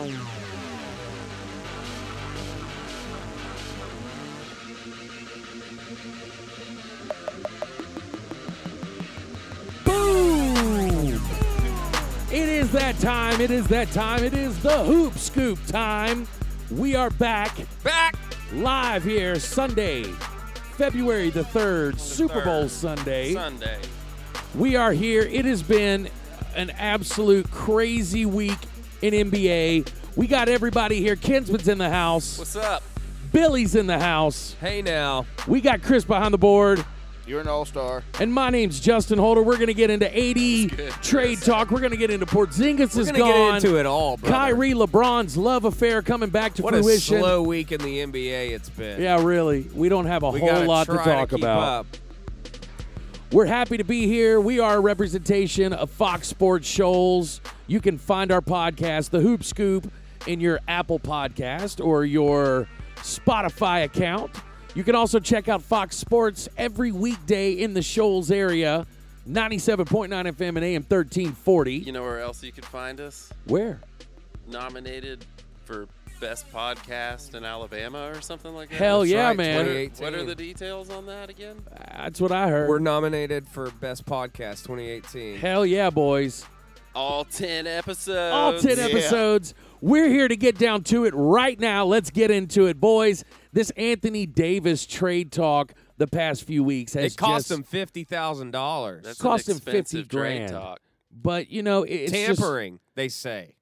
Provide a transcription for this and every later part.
Boom! It is that time. It is that time. It is the Hoop Scoop time. We are back live here Sunday, February the 3rd, Super Bowl Sunday. We are here. It has been an absolute crazy week in NBA. We got everybody here. Kinsman's in the house. What's up? Billy's in the house. Hey now. We got Chris behind the board. You're an all-star. And my name's Justin Holder. We're going to get into AD trade talk. We're going to get into Porzingis is gone. We're going to get into it all, brother. Kyrie, LeBron's love affair coming back to fruition. What a slow week in the NBA it's been. Yeah, really. We don't have a whole lot to talk about. We're happy to be here. We are a representation of Fox Sports Shoals. You can find our podcast, The Hoop Scoop, in your Apple podcast or your Spotify account. You can also check out Fox Sports every weekday in the Shoals area, 97.9 FM and AM 1340. You know where else you could find us? Where? Nominated for Best Podcast in Alabama or something like that. Hell That's yeah, right, man. What are the details on that again? That's what I heard. We're nominated for Best Podcast 2018. Hell yeah, boys. All 10 episodes. All 10 episodes. We're here to get down to it right now. Let's get into it, boys. This Anthony Davis trade talk the past few weeks has It cost him $50,000. That's cost an him 50 expensive trade grand. talk. But, you know, it's tampering, they say.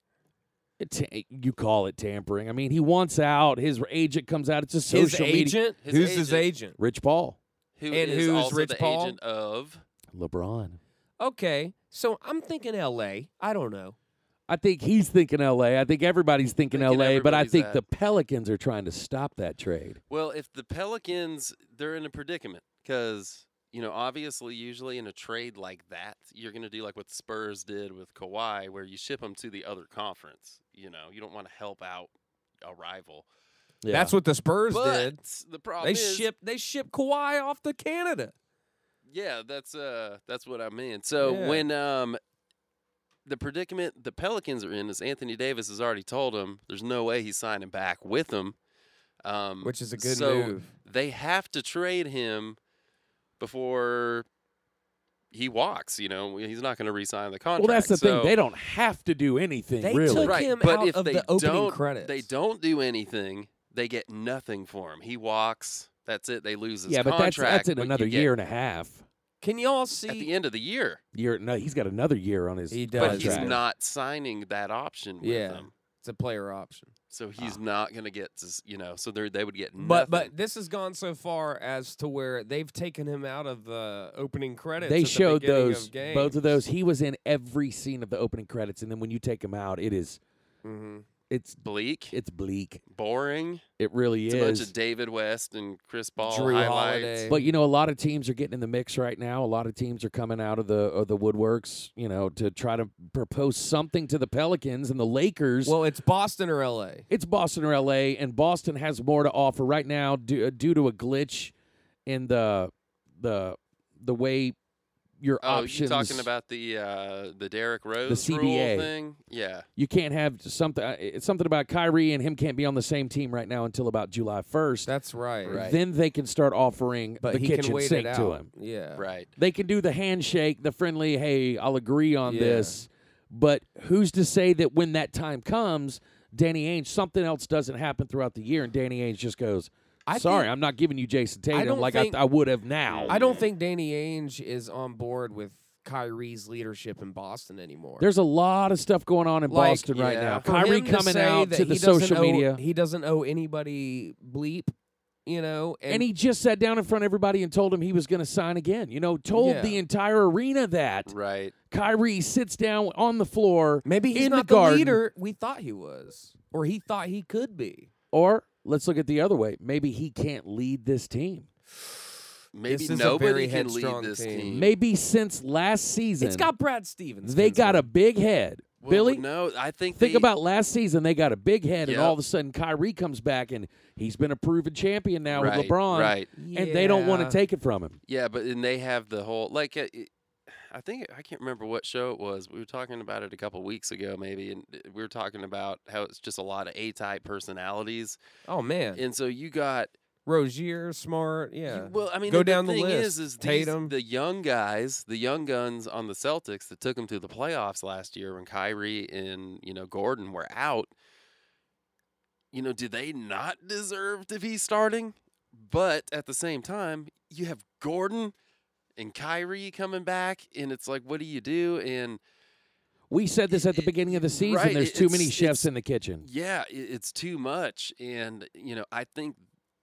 You call it tampering. I mean, he wants out. His agent comes out. It's a social His agent? His Who's agent. his agent? Rich Paul. Who And is who's also Rich the Paul? agent of? LeBron. Okay, so I'm thinking L.A. I don't know. I think he's thinking L.A. I think everybody's thinking L.A., but I everybody's think that. the Pelicans are trying to stop that trade. Well, if the Pelicans, they're in a predicament because, you know, obviously, usually in a trade like that, you're going to do like what the Spurs did with Kawhi, where you ship them to the other conference. You know, you don't want to help out a rival. Yeah. That's what the Spurs But did. the problem They is, shipped Kawhi off to Canada. yeah, that's what I mean. So Yeah. when the predicament the Pelicans are in is Anthony Davis has already told them there's no way he's signing back with them. Which is a good so move. They have to trade him before he walks. You know, he's not going to re-sign the contract. Well, that's the So- thing. They don't have to do anything, They really. took right, him but out if of they the opening don't, credits. they don't do anything. They get nothing for him. He walks. That's it. They lose his Yeah, but contract. that's in but another you get- year and a half. Can y'all at see? the end of the year. No, he's got another year on his He does. But contract. he's not signing that option with Yeah. them. It's a player option. So he's not going to get to, you know, so they would get nothing. But this has gone so far as to where they've taken him out of the opening credits. They at the showed beginning those, of games. both of those. He was in every scene of the opening credits, and then when you take him out, it's bleak, it's bleak. boring. It really It's is. a bunch of David West and Chris Paul Drew highlights. Holiday. But you know, a lot of teams are getting in the mix right now. A lot of teams are coming out of the woodworks, you know, to try to propose something to the Pelicans and the Lakers. Well, it's Boston or L.A. It's Boston or L.A., and Boston has more to offer right now due to a glitch in the way your options. You talking about the Derrick Rose The rule CBA. thing? Yeah. You can't have something. It's something about Kyrie and him can't be on the same team right now until about July 1st. That's right. Then they can start offering But the he kitchen can wait sink it to out. him. Yeah. Right. They can do the handshake, the friendly, hey, I'll agree on Yeah. this. But who's to say that when that time comes, Danny Ainge, something else doesn't happen throughout the year, and Danny Ainge just goes, sorry, I'm not giving you Jason Tatum don't like think- I would have now. I don't think Danny Ainge is on board with Kyrie's leadership in Boston anymore. There's a lot of stuff going on in Like, Boston right yeah. now. For Kyrie him to coming say out that to the he doesn't social owe- media. He doesn't owe anybody bleep, you know. And he just sat down in front of everybody and told him he was going to sign again. You know, told Yeah. the entire arena that. Right. Kyrie sits down on the floor maybe he's in not the garden. leader we thought he was, or he thought he could be. Or let's look at the other way. Maybe he can't lead this team. Maybe This is a nobody very can lead headstrong this team. team. Maybe since last season, It's got Brad Stevens. they got a Kinsman. big head. Well, Billy, No, I think think they- about last season. They got a big head, and Yep. all of a sudden Kyrie comes back, and he's been a proven champion now Right, with LeBron. right. And they don't want Yeah. to take it from him. Yeah, but and they have the whole like I can't remember what show it was. We were talking about it a couple weeks ago, maybe, and we were talking about how it's just a lot of A-type personalities. Oh man, and so you got Rozier, Smart, yeah. Well, I mean, go the down thing the list. is Tatum, the young guys, the young guns on the Celtics that took them to the playoffs last year when Kyrie and Gordon were out. Do they not deserve to be starting? But at the same time, you have Gordon and Kyrie coming back, and it's like, what do you do? And we said this at the beginning of the season. Right, There's too many chefs in the kitchen. Yeah, it's too much. And, I think,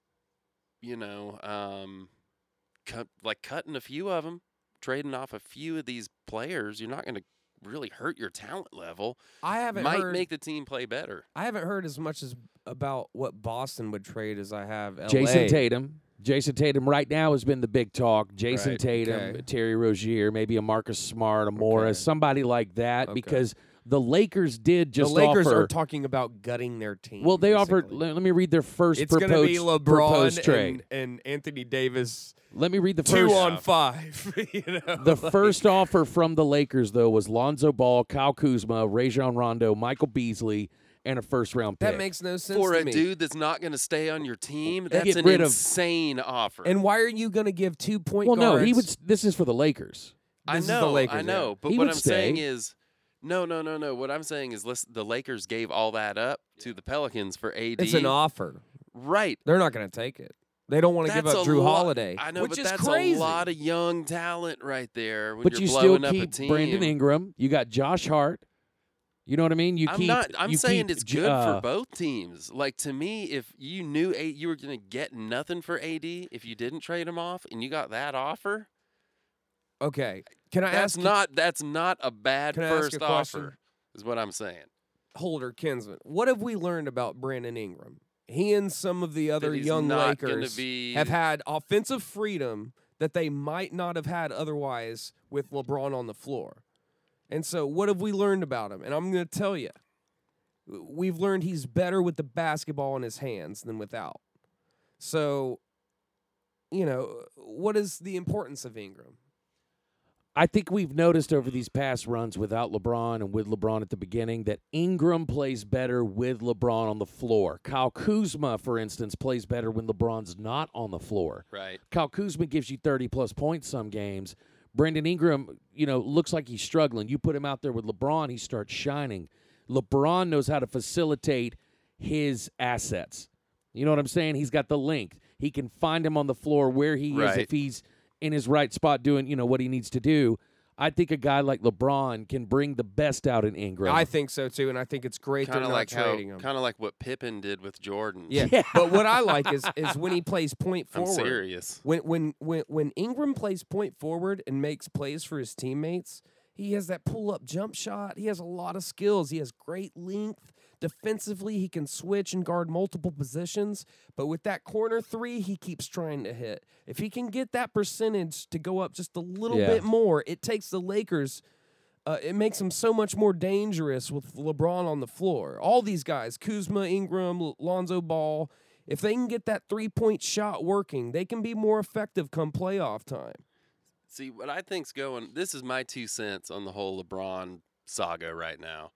cutting a few of them, trading off a few of these players, you're not going to really hurt your talent level. Might make the team play better. I haven't heard as much about what Boston would trade as I have LA. Jason Tatum right now has been the big talk. Jason Right, Tatum, okay. Terry Rozier, maybe a Marcus Smart, a Morris, somebody like that, Okay. because the Lakers did just the Lakers offer. are talking about gutting their team. Well, they offered. basically. Let me read their first It's going to be proposed LeBron trade. and Anthony Davis Let me read the 2 first. on 5. The first offer from the Lakers, though, was Lonzo Ball, Kyle Kuzma, Rajon Rondo, Michael Beasley, and a first-round pick. That makes no sense For to a me. dude that's not going to stay on your team, that's get an rid of- insane offer. And why are you going to give 2 point Well, guards? no, he would. This is for the Lakers. I This is know, the Lakers, I know. yeah. But He what would I'm saying stay. is, no. What I'm saying is, the Lakers gave all that up to the Pelicans for AD. It's an offer. Right. They're not going to take it. They don't want to give That's up a Drew lot- Holiday. I know, which but is that's crazy. a lot of young talent right there. When But you're you still blowing up a keep team. Brandon Ingram. You got Josh Hart. You know what I mean? I'm saying keep it's good for both teams. Like, to me, if you knew you were going to get nothing for AD if you didn't trade him off, and you got that offer, Okay. Can I that's ask that's not a bad Can I ask first a question? offer. Is what I'm saying. Holder Kinsman, what have we learned about Brandon Ingram? He and some of the other he's young not gonna Lakers be- have had offensive freedom that they might not have had otherwise with LeBron on the floor. And so what have we learned about him? And I'm going to tell you, we've learned he's better with the basketball in his hands than without. So, what is the importance of Ingram? I think we've noticed over these past runs without LeBron and with LeBron at the beginning that Ingram plays better with LeBron on the floor. Kyle Kuzma, for instance, plays better when LeBron's not on the floor. Right. Kyle Kuzma gives you 30-plus points some games. Brandon Ingram, looks like he's struggling. You put him out there with LeBron, he starts shining. LeBron knows how to facilitate his assets. You know what I'm saying? He's got the length. He can find him on the floor where he is Right. if he's in his right spot doing, what he needs to do. I think a guy like LeBron can bring the best out in Ingram. I think so too, and I think it's great Kind they're of not like trading him. kind of like what Pippen did with Jordan. Yeah. But what I like is when he plays point I'm forward. serious. When Ingram plays point forward and makes plays for his teammates, he has that pull-up jump shot. He has a lot of skills. He has great length. Defensively, he can switch and guard multiple positions. But with that corner three, he keeps trying to hit. If he can get that percentage to go up just a little bit more, it takes the Lakers. It makes them so much more dangerous with LeBron on the floor. All these guys, Kuzma, Ingram, Lonzo Ball, if they can get that three-point shot working, they can be more effective come playoff time. See, what I think's going, this is my 2 cents on the whole LeBron saga right now.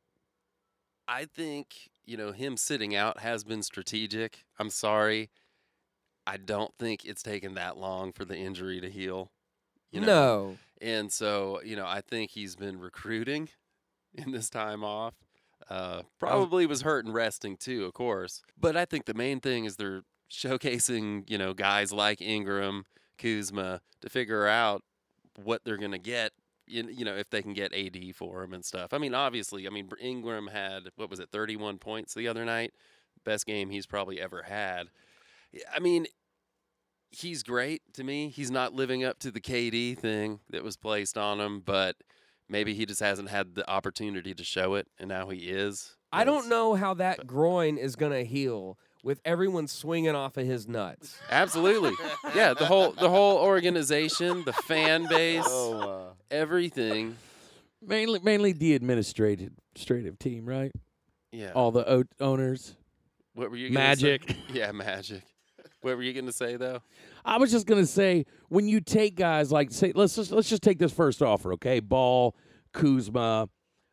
I think, him sitting out has been strategic. I'm sorry. I don't think it's taken that long for the injury to heal. No. And so, I think he's been recruiting in this time off. Probably was hurt and resting too, of course. But I think the main thing is they're showcasing, guys like Ingram, Kuzma to figure out what they're going to get, if they can get AD for him and stuff. I mean, obviously, Ingram had, 31 points the other night? Best game he's probably ever had. I mean, he's great to me. He's not living up to the KD thing that was placed on him, but maybe he just hasn't had the opportunity to show it, and now he is. I don't know how that groin is going to heal with everyone swinging off of his nuts. Absolutely. Yeah, the whole organization, the fan base, everything. Mainly the administrative team, right? Yeah. All the owners. What were you gonna Magic. say? Yeah, Magic. What were you going to say, though? I was just going to say, when you take guys like, say, let's just take this first offer, okay? Ball, Kuzma,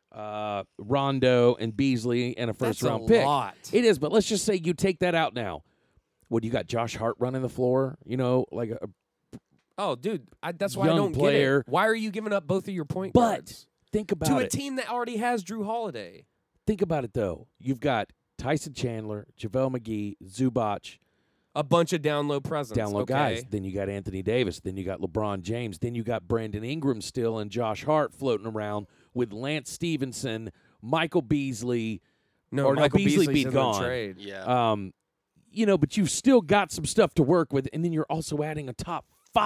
Rondo, and Beasley, and a first-round pick. That's a lot. It is, but let's just say you take that out now. What, you got Josh Hart running the floor? You know, like a Oh, dude, that's why I young don't player. get it. Why are you giving up both of your point But guards think about to it. a team that already has Drew Holiday? Think about it, though. You've got Tyson Chandler, JaVale McGee, Zubac, A bunch of down low presence. down low okay. guys. Then you got Anthony Davis. Then you got LeBron James. Then you got Brandon Ingram still and Josh Hart floating around with Lance Stevenson, Michael Beasley. No, Michael Beasley Beasley's be in the gone. trade. Yeah. You know, but you've still got some stuff to work with, and then you're also adding a top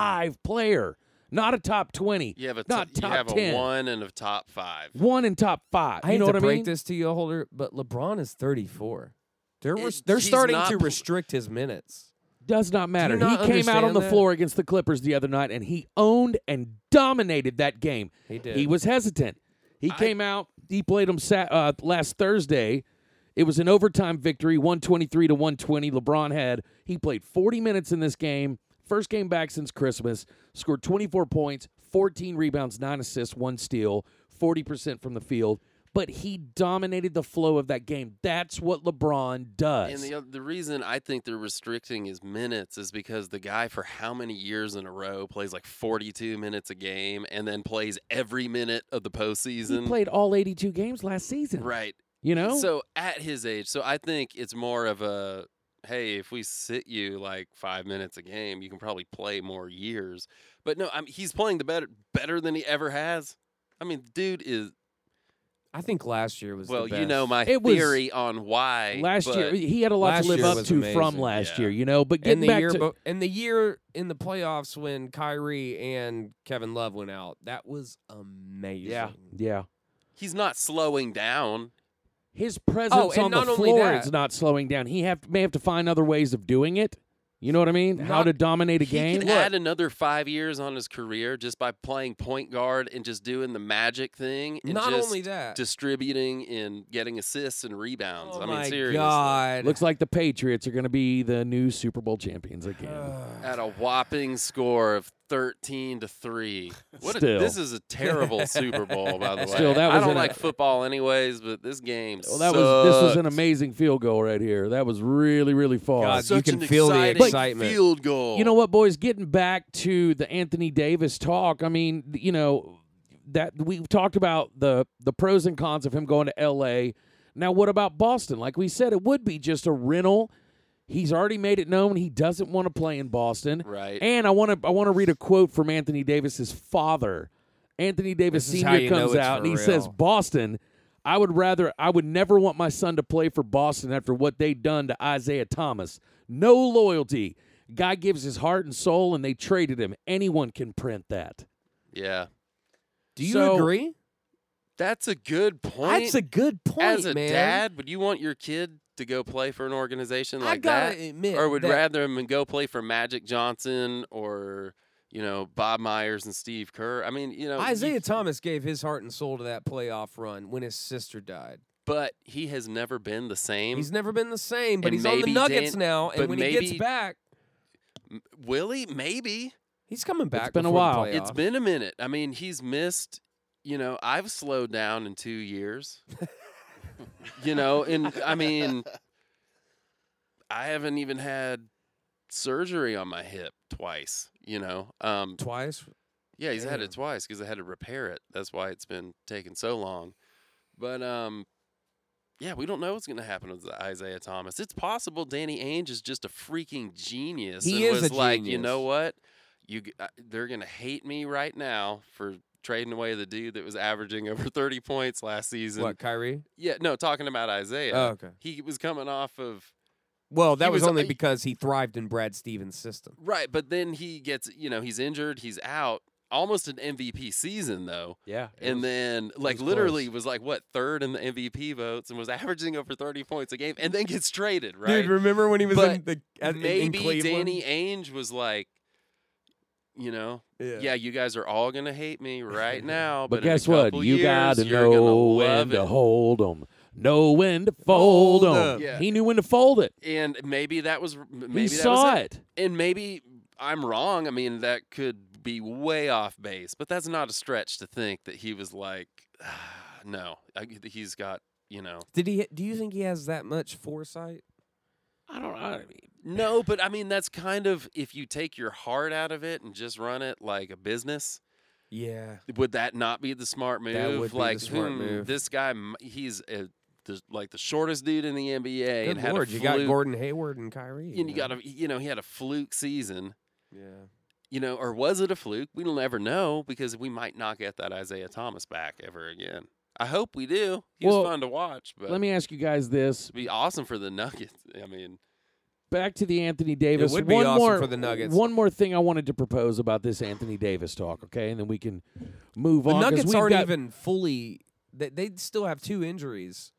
5 player, not a top 20. You have a not top you have 10. a 1 and a top 5. 1 in top 5. I You hate know to what I break mean? this to you, Holder, but LeBron is 34. They're He's starting not to pl- restrict his minutes. Does not matter. not He came out on understand the that? floor against the Clippers the other night, and he owned and dominated that game. He did. He was hesitant. He came out. He played him last Thursday. It was an overtime victory, 123-120. LeBron he played 40 minutes in this game. First game back since Christmas. Scored 24 points, 14 rebounds, 9 assists, 1 steal, 40% from the field. But he dominated the flow of that game. That's what LeBron does. And the reason I think they're restricting his minutes is because the guy for how many years in a row plays like 42 minutes a game and then plays every minute of the postseason. He played all 82 games last season. Right. You know? So at his age, so I think it's more of a, hey, if we sit you like 5 minutes a game, you can probably play more years. But no, he's playing better than he ever has. I mean, dude is. I think last year was Well, the best. you know my It was- theory on why. Last but year, he had a lot last to live year up was to from amazing. last Yeah. year, you know. But and getting the back year, to and the year in the playoffs when Kyrie and Kevin Love went out, that was amazing. yeah, he's not slowing down. his presence and on the not only floor that- is not slowing down. He may have to find other ways of doing it. You know what I mean? How Not- to dominate a He game. could add another 5 years on his career just by playing point guard and just doing the magic thing. And Not just only that. distributing and getting assists and rebounds. Oh I mean, my seriously. God. Looks like the Patriots are going to be the new Super Bowl champions again. At a whopping score of 13-3. Still. This is a terrible Super Bowl, by the way. Still, that I was don't an- like football anyways, but this game Well, this was an sucked. amazing field goal right here. That was really, really far. God, Such you can an feel the exciting excitement. field goal. You know what, boys? Getting back to the Anthony Davis talk, I mean, you know, that we've talked about the pros and cons of him going to L.A. Now, what about Boston? Like we said, it would be just a rental. He's already made it known he doesn't want to play in Boston. Right. And I want to read a quote from Anthony Davis's father. Anthony Davis This is how Sr. you know comes it's out for and he real. says, Boston, I would never want my son to play for Boston after what they'd done to Isaiah Thomas. No loyalty. Guy gives his heart and soul, and they traded him. Anyone can print that. Yeah. Do you So- agree? That's a good point. That's a good point, As a man. dad, would you want your kid to go play for an organization I like gotta that? admit Or would that- rather him go play for Magic Johnson or, Bob Myers and Steve Kerr? I mean, Isaiah Thomas gave his heart and soul to that playoff run when his sister died. but he has never been the same. He's never been the same, but And he's on the maybe Nuggets Dan- now, and but when he gets maybe- back, Will he? Maybe. he's coming back. been a before the while. playoffs. It's been a minute. I mean, he's missed, I've slowed down in 2 years. And I mean, I haven't even had surgery on my hip twice, twice. Yeah, he's had Damn. it twice because I had to repair it. That's why it's been taking so long. But yeah, we don't know what's going to happen with Isaiah Thomas. It's possible Danny Ainge is just a freaking genius. He and is was a like, you genius. know what? They're going to hate me right now for trading away the dude that was averaging over 30 points last season. What, Kyrie? Yeah, no, talking about Isaiah. Oh, okay. He was coming off of Well, that He was was- only because he thrived in Brad Stevens' system. right, but then he gets, he's injured, he's out. Almost an MVP season though. Yeah. And then, like, was literally close. was like, what, third in the MVP votes and was averaging over 30 points a game and then gets traded, right? Dude, remember when he was But in the in Maybe Cleveland? Danny Ainge was like, yeah, you guys are all going to hate me right now. But in a guess what? couple You years, got to you're gonna know love when to it. hold them. know when to fold them. Yeah. He knew when to fold it. And maybe that was maybe He that saw was it. And maybe I'm wrong. I mean, that could be way off base, but that's not a stretch to think that he was like, no, he's got, Do you think he has that much foresight? I don't know. No, but I mean, that's kind of, if you take your heart out of it and just run it like a business, Yeah. would that not be the smart move? That would be like, the smart move. This guy, he's the shortest dude in the NBA. Good and Lord, had a you got fluke- Gordon Hayward and Kyrie. And you got he had a fluke season. Yeah. Or was it a fluke? We don't ever know, because we might not get that Isaiah Thomas back ever again. I hope we do. He was fun to watch, but Let me ask you guys this. it'd be awesome for the Nuggets. I mean, Back to the Anthony Davis. It would be one awesome more, for the Nuggets. One more thing I wanted to propose about this Anthony Davis talk, okay? And then we can move The on. 'cause Nuggets we've aren't got- even fully. They still have 2 injuries.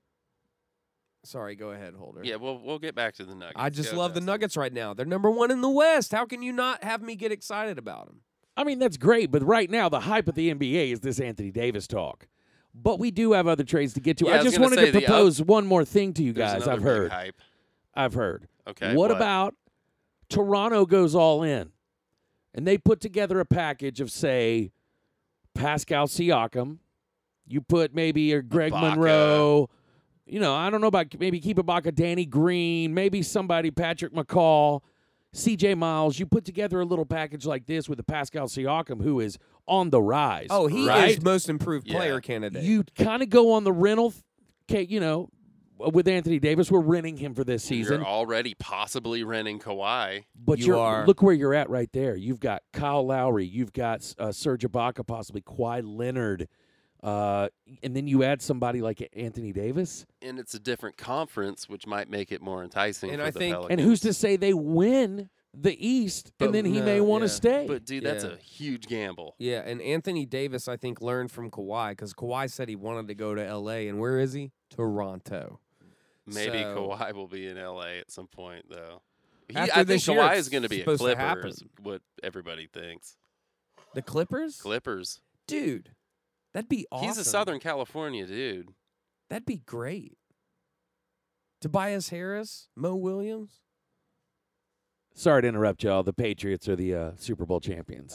Sorry, go ahead, Holder. yeah, we'll get back to the Nuggets. I just Go, love the Justin. Nuggets right now. They're number 1 in the West. How can you not have me get excited about them? I mean, that's great, but right now the hype of the NBA is this Anthony Davis talk. But we do have other trades to get to. Yeah, I I was just gonna wanted say to the propose one more thing to you There's guys. another I've big heard. hype. I've heard. Okay. What about Toronto goes all in, and they put together a package of, say, Pascal Siakam. You put maybe a Greg Ibaka. Monroe. I don't know about maybe Keep Ibaka, Danny Green, maybe somebody, Patrick McCall, C.J. Miles. You put together a little package like this with a Pascal Siakam who is on the rise. Oh, he right? is most improved Yeah. player candidate. You kind of go on the rental. With Anthony Davis, we're renting him for this season. You're already possibly renting Kawhi. But You are. look where you're at right there. You've got Kyle Lowry. You've got Serge Ibaka, possibly Kawhi Leonard. And then you add somebody like Anthony Davis. And it's a different conference, which might make it more enticing And for I the think- Pelicans. And who's to say they win the East But and then he no, may want to yeah. stay? But, dude, that's Yeah. a huge gamble. Yeah, and Anthony Davis, I think, learned from Kawhi because Kawhi said he wanted to go to L.A., and where is he? Toronto. Maybe So- Kawhi will be in L.A. at some point, though. After I think this year, Kawhi it's is going to be a supposed to Clipper, happen. is what everybody thinks. The Clippers? Clippers. Dude, that'd be awesome. He's a Southern California dude. That'd be great. Tobias Harris, Mo Williams. Sorry to interrupt y'all. The Patriots are the Super Bowl champions.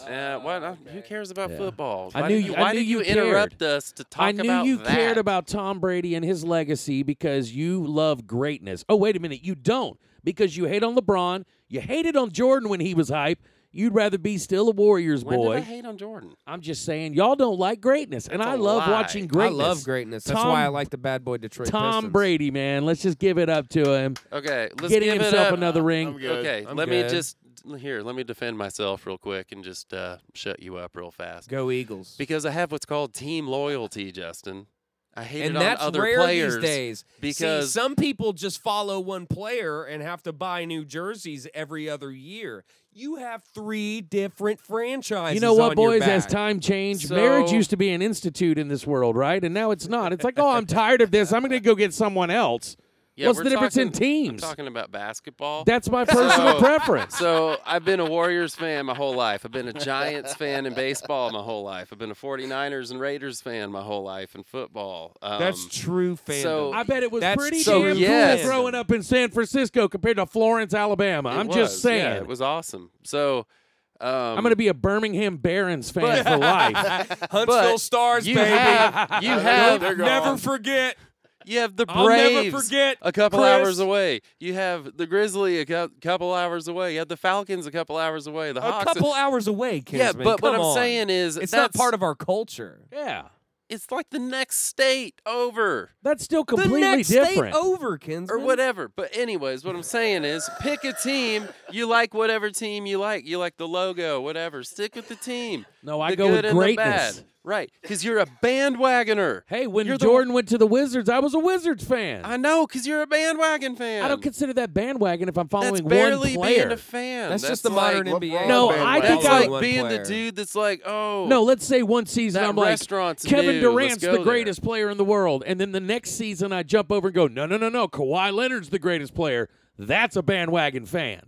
Who cares about Yeah. football? I Why knew did you- you, I why knew did you you interrupt cared. us to talk I knew about you that? cared about Tom Brady and his legacy because you love greatness. Oh, wait a minute. You don't, because you hate on LeBron. You hated on Jordan when he was hype. You'd rather be still a Warriors When boy. did I hate on Jordan? I'm just saying, y'all don't like greatness, and That's I a love lie. watching greatness. I love greatness. That's Tom- why I like the bad boy Detroit Tom Pistons. Brady, man. Let's just give it up to him. Okay, let's Getting give himself it up. another ring. I'm good. Okay, I'm let me good. just let me defend myself real quick and just shut you up real fast. Go Eagles. Because I have what's called team loyalty, Justin. I hate And it on that's other rare players these days. because See, some people just follow one player and have to buy new jerseys every other year. You have 3 different franchises. You know what, on your boys? As back. time changed, So- marriage used to be an institute in this world, right? And now it's not. It's like, oh, I'm tired of this. I'm going to go get someone else. yeah, What's we're the difference in talking- I'm teams? talking about basketball. That's my personal preference. So I've been a Warriors fan my whole life. I've been a Giants fan in baseball my whole life. I've been a 49ers and Raiders fan my whole life in football. That's true fandom. so- I bet it was That's pretty so damn yes. cool growing up in San Francisco compared to Florence, Alabama. It I'm was, just saying. Yeah, it was awesome. So I'm going to be a Birmingham Barons fan for life. Huntsville but Stars, you baby. have- you have- They're gone. Never forget. You have the I'll Braves never forget, a couple Chris. hours away. You have the Grizzly a couple hours away. You have the Falcons a couple hours away. The A Hawks. couple hours away, yeah, Kinsman. but what Come I'm on. saying is it's that's not part of our culture. Yeah. It's like the next state over That's still The completely next different. state over, Kinsman. or whatever. But anyways, what I'm saying is pick a team. You like whatever team you like. You like the logo, whatever. Stick with the team. No, I the go good with and the greatness. bad. Right, because you're a bandwagoner. Hey, when You're the- Jordan went to the Wizards, I was a Wizards fan. I know, because you're a bandwagon fan. I don't consider that bandwagon if I'm That's following barely one player. being a fan. That's just the modern like, NBA. No, LeBron I bandwagon. think That's I- like One being player. the dude that's like, oh, No, let's say one season that I'm like, restaurant's Kevin new. Let's Durant's go the there. greatest player in the world. And then the next season I jump over and go, no, Kawhi Leonard's the greatest player. That's a bandwagon fan.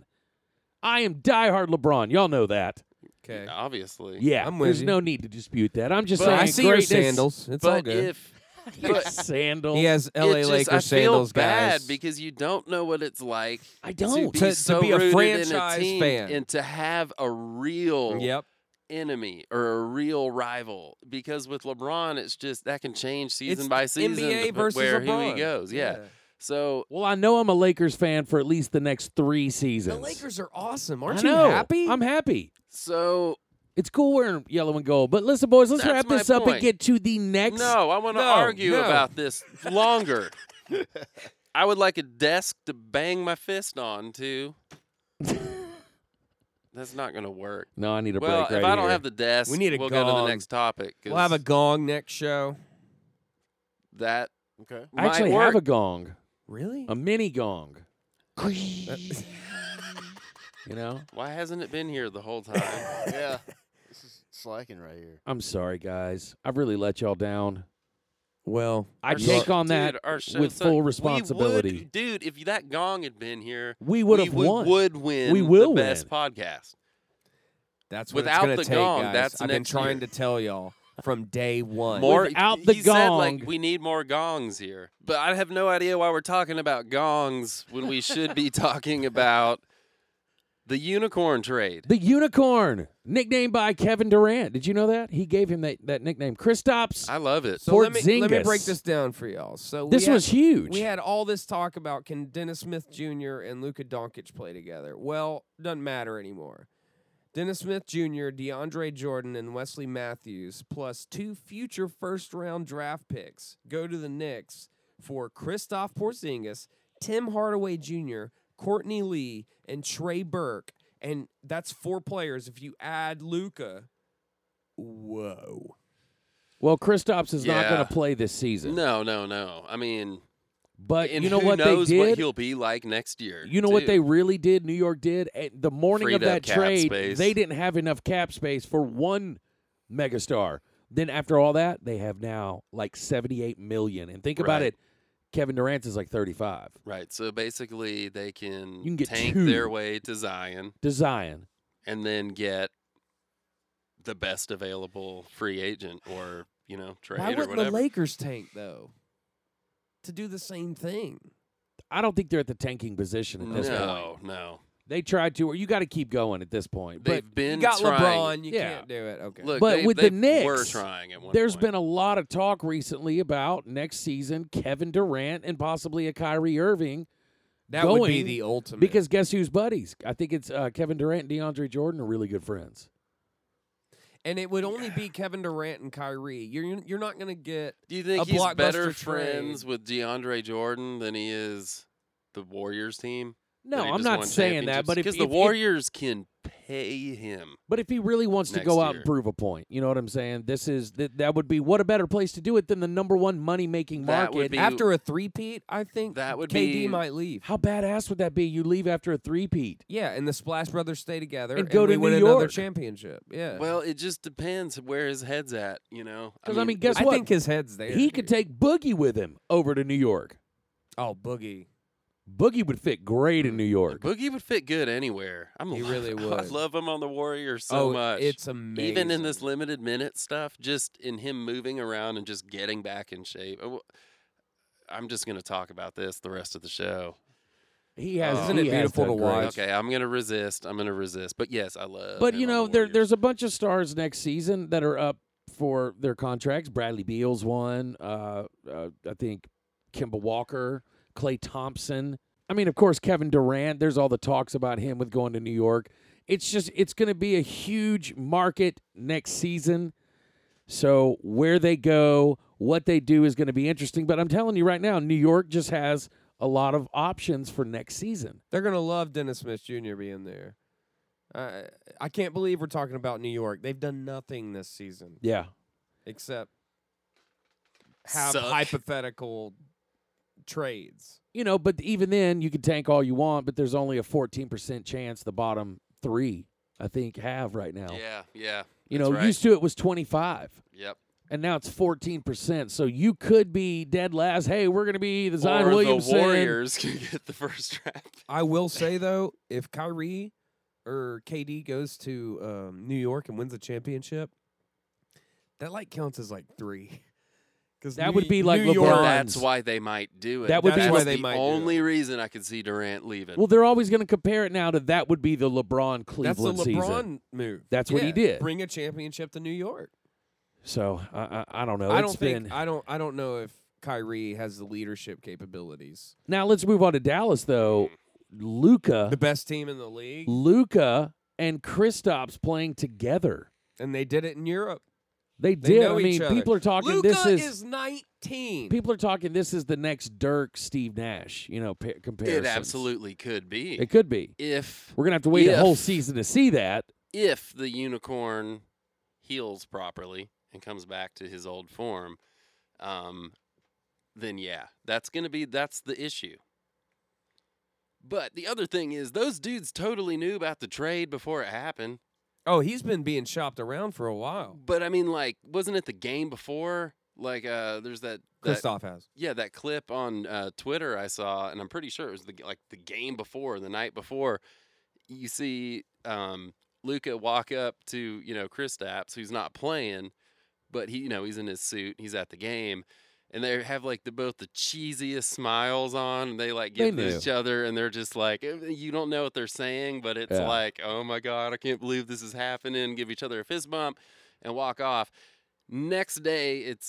I am diehard LeBron. Y'all know that. Okay. Obviously. Yeah, I'm with there's you. no need to dispute that. I'm just But saying I see your greatness- sandals. It's all But good. Sandals. He has L.A. Lakers sandals, I feel bad guys. because you don't know what it's like. I don't. To be so to be a rooted franchise in a team fan. and to have a real Yep. enemy or a real rival. Because with LeBron, it's just that can change season by season. NBA versus who LeBron. he goes. Yeah. So Well, I know I'm a Lakers fan for at least the next 3 seasons. The Lakers are awesome. I Aren't you know. happy? I'm happy. so It's cool wearing yellow and gold. But listen, boys, let's That's wrap my this up and point. get to the next. no, I want to argue about this longer. I would like a desk to bang my fist on too. That's not going to work. No, I need a Well, break right if I don't here. have the desk, We need a we'll go to gong. the next topic. 'Cause We'll have a gong next show. that Okay. I actually might have work. a gong, Really? a mini gong. You know? Why hasn't it been here the whole time? Yeah. This is slacking right here. I'm sorry, guys. I've really let y'all down. Well, I Our take show- on that dude, our show with sucked. full We responsibility. would- dude, if that gong had been here, We would have won. would win We will the best win. podcast. that's what Without it's the gonna take, gong, guys. that's I've been next trying year. to tell y'all from day one. More Without the he said, like, gong. we need more gongs here. But I have no idea why we're talking about gongs when we should be talking about the unicorn trade. The unicorn, nicknamed by Kevin Durant. Did you know that? He gave him that nickname. Kristaps. I love it. So let me Porzingis. break this down for y'all. So This was huge. We had all this talk about can Dennis Smith Jr. and Luka Doncic play together. Well, doesn't matter anymore. Dennis Smith Jr., DeAndre Jordan, and Wesley Matthews, plus 2 future first-round draft picks, go to the Knicks for Kristaps Porzingis, Tim Hardaway Jr., Courtney Lee, and Trey Burke. And that's 4 players. If you add Luka, whoa. Well, Kristaps is not Yeah. going to play this season. No. I mean, But and you know who what they knows what did? he'll be like next year. You know what too. they really did? New York did? At the morning Freed of up that cap trade, space. they didn't have enough cap space for one megastar. Then after all that, they have now like $78 million. And think about Right. it, Kevin Durant is like 35 Right. So basically, they can, You can get tank 2. their way to Zion to Zion. and then get the best available free agent or, trade Why or wouldn't whatever. the Lakers tank, though? To do the same thing. I don't think they're at the tanking position at this point. No. They tried to, or you got to keep going at this point. But They've been You got trying. LeBron, you Yeah. can't do it. Okay. Look, But they, with they the Knicks, were trying at one there's point. been a lot of talk recently about next season Kevin Durant and possibly a Kyrie Irving. that would be going the ultimate. Because guess who's buddies? I think it's Kevin Durant and DeAndre Jordan are really good friends. and it would only be Kevin Durant and Kyrie. You're not going to get Do you think a he's better blockbuster friends trade. with DeAndre Jordan than he is the Warriors team? No, That he I'm just not won saying that, but if because the if- Warriors can pay him. But if he really wants to Next go out year. and prove a point, you know what I'm saying? That would be what a better place to do it than the number one money making That market. would be- after a three-peat, I think That would KD be- might leave. How badass would that be? You leave after a three-peat. Yeah, and the Splash Brothers stay together And go we to win New another York. championship. Yeah. Well, it just depends where his head's at, Because, I mean, guess I what? think his head's there. He could dude. take Boogie with him over to New York. Oh, Boogie. Boogie would fit great in New York. Boogie would fit good anywhere. He really I would. love him on the Warriors so much. It's amazing. Even in this limited minute stuff, just in him moving around and just getting back in shape. I'm just going to talk about this the rest of the show. He has. Isn't he it has beautiful done to great. watch? Okay, I'm going to resist. But yes, I love But him you on know, the there's Warriors. a bunch of stars next season that are up for their contracts. Bradley Beal's one. I think Kemba Walker, Klay Thompson. I mean, of course, Kevin Durant. There's all the talks about him with going to New York. It's going to be a huge market next season. So where they go, what they do is going to be interesting. But I'm telling you right now, New York just has a lot of options for next season. They're going to love Dennis Smith Jr. being there. I can't believe we're talking about New York. They've done nothing this season Yeah. except have Suck. hypothetical trades. You know, but even then, you can tank all you want, but there's only a 14% chance the bottom 3, I think, have right now. Yeah. You that's know, right. used to it was 25, Yep. and now it's 14%. So you could be dead last. Hey, we're going to be the Zion Or Williamson. the Warriors can get the first draft. I will say, though, if Kyrie or KD goes to New York and wins a championship, that counts as 3. That would be like New York- LeBron's. That's why they might do it. That would be That's why they the might do only reason I could see Durant leaving. Well, they're always going to compare it now to that would be the LeBron That's Cleveland the LeBron season. move. That's what he did. Bring a championship to New York. So I don't know. I It's don't think been I don't know if Kyrie has the leadership capabilities. now. Let's move on to Dallas though. The Luka best team in the league, and Kristaps playing together. and they did it in Europe. They They did. know I each mean, other. people are talking. Luka This is 19. people are talking. This is the next Dirk, Steve Nash. Comparison. It absolutely could be. It could be. If We're gonna have to wait a whole If- season to see that. if the unicorn heals properly and comes back to his old form, then yeah, that's the issue. But the other thing is, those dudes totally knew about the trade before it happened. Oh, he's been being shopped around for a while. But I mean, like, wasn't it the game before? Like, there's that Kristaps has. yeah, that clip on Twitter I saw, and I'm pretty sure it was the game before, the night before. You see Luka walk up to Kristaps, who's not playing, but he's in his suit, he's at the game, and they have both the cheesiest smiles on, and they give They each other, and they're just like, you don't know what they're saying, but it's Yeah. like, oh my god, I can't believe this is happening. Give each other a fist bump and walk off. Next day, it's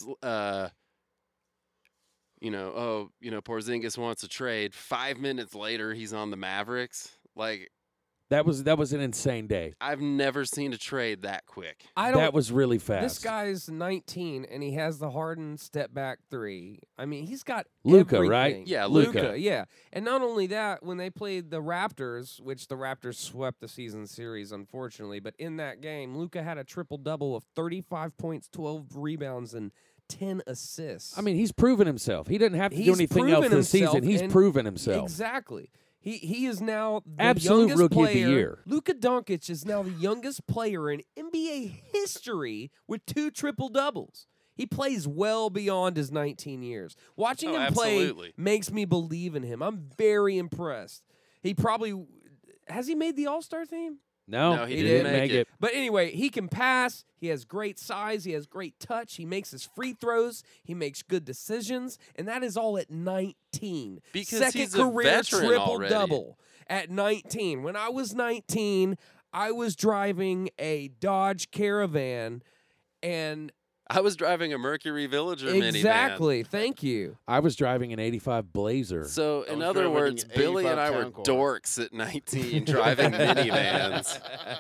Porzingis wants a trade. 5 minutes later, he's on the Mavericks. That was an insane day. I've never seen a trade that quick. That was really fast. This guy's 19 and he has the Harden step back three. I mean, he's got Luka, everything. right? Yeah, Luka. Yeah, and not only that, when they played the Raptors, which the Raptors swept the season series, unfortunately, but in that game, Luka had a triple double of 35 points, 12 rebounds, and 10 assists. I mean, he's proven himself. He doesn't have to do He's anything else proven this season. himself, He's and- proven himself. Exactly. He is now the Absolute youngest rookie of the player. year. Luka Doncic is now the youngest player in NBA history with 2 triple doubles. He plays well beyond his 19 years. Watching him absolutely. play makes me believe in him. I'm very impressed. Has he made the All-Star team? No, No, he didn't didn't make it. But anyway, he can pass. He has great size. He has great touch. He makes his free throws. He makes good decisions. And that is all at 19. Because Second he's a career veteran already. triple-double at 19. When I was 19, I was driving a Dodge Caravan. And I was driving a Mercury Villager minivan. exactly. Thank you. I was driving an '85 Blazer. So, I in was other driving words, an Billy and 85 I were Town Car. dorks at 19 driving minivans.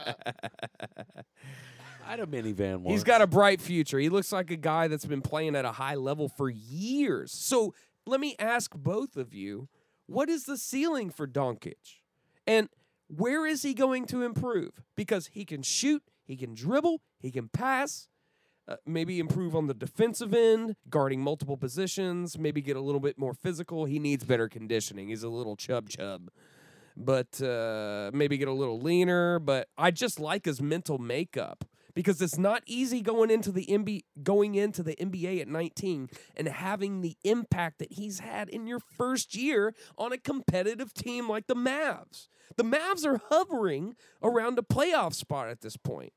I had a minivan once. He's got a bright future. He looks like a guy that's been playing at a high level for years. So let me ask both of you, what is the ceiling for Doncic? And where is he going to improve? Because he can shoot, he can dribble, he can pass, maybe improve on the defensive end, guarding multiple positions, maybe get a little bit more physical. He needs better conditioning. He's a little chub. But maybe get a little leaner. But I just like his mental makeup. Because it's not easy going into the NBA at 19 and having the impact that he's had in your first year on a competitive team like the Mavs. The Mavs are hovering around a playoff spot at this point.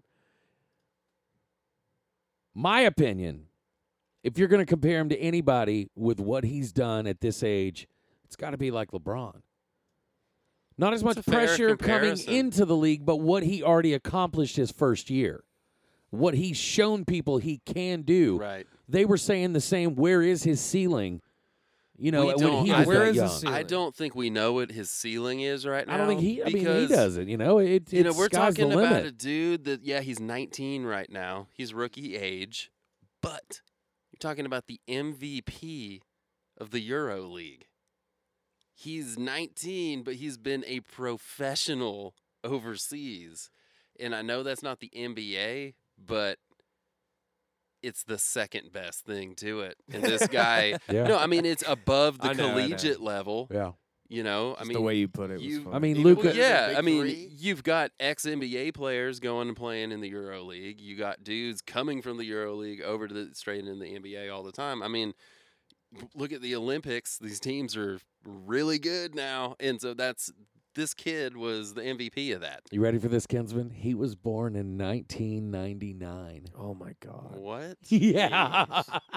My opinion, if you're going to compare him to anybody with what he's done at this age, it's got to be like LeBron. Not as much That's a fair pressure coming comparison. into the league, but what he already accomplished his first year. What he's shown people he can do. Right. They were saying the same, where is his ceiling? We when don't- he I- was Where that is young. his ceiling? I don't think we know what his ceiling is right now. I don't think he because, doesn't. we're sky's the talking about limit. a dude that, he's 19 right now. He's rookie age. But you're talking about the MVP of the Euro League. He's 19, but he's been a professional overseas. And I know that's not the NBA, but it's the second best thing to it. And this guy, Yeah. no, I mean, it's above the I know. collegiate level. Yeah. I mean, the way you put it was you- funny. I mean, Even Luka. with yeah, Big I mean, Three? you've got ex-NBA players going and playing in the Euro League. You got dudes coming from the Euro League over to straight into the NBA all the time. I mean, look at the Olympics. These teams are really good now, and so this kid was the MVP of that. You ready for this, Kinsman? He was born in 1999. Oh, my God. What? Yeah.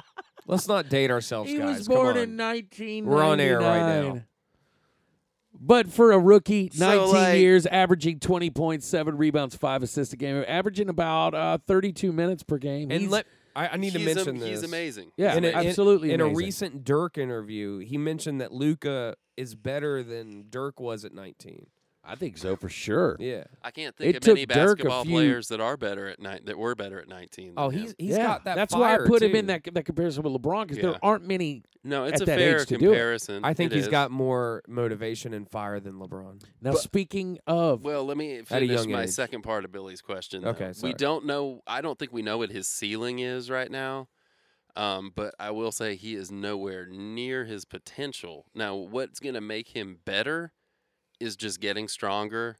Let's not date ourselves, He guys. was Come born on. in 1999. We're on air right now. But for a rookie, So, 19 like- years, averaging 20 points, 7 rebounds, 5 assists a game, averaging about 32 minutes per game. And He's- I need to He's mention this. He's amazing. Yeah, In a- absolutely In a amazing. recent Dirk interview, he mentioned that Luka is better than Dirk was at 19. I think so for sure. Yeah. I can't think It of any took Dirk a basketball few- players that are better at that were better at 19. Oh, than him. he's got that. That's why I fire, put him too. in that comparison with LeBron because Yeah. there aren't many. no, it's at a that fair age to do it. comparison. I think It he's is. got more motivation and fire than LeBron. Now, speaking of, Well, let me At a finish young my age. second part of Billy's question. Okay, though. sorry. We don't know. I don't think we know what his ceiling is right now. But I will say he is nowhere near his potential. Now, what's going to make him better is just getting stronger,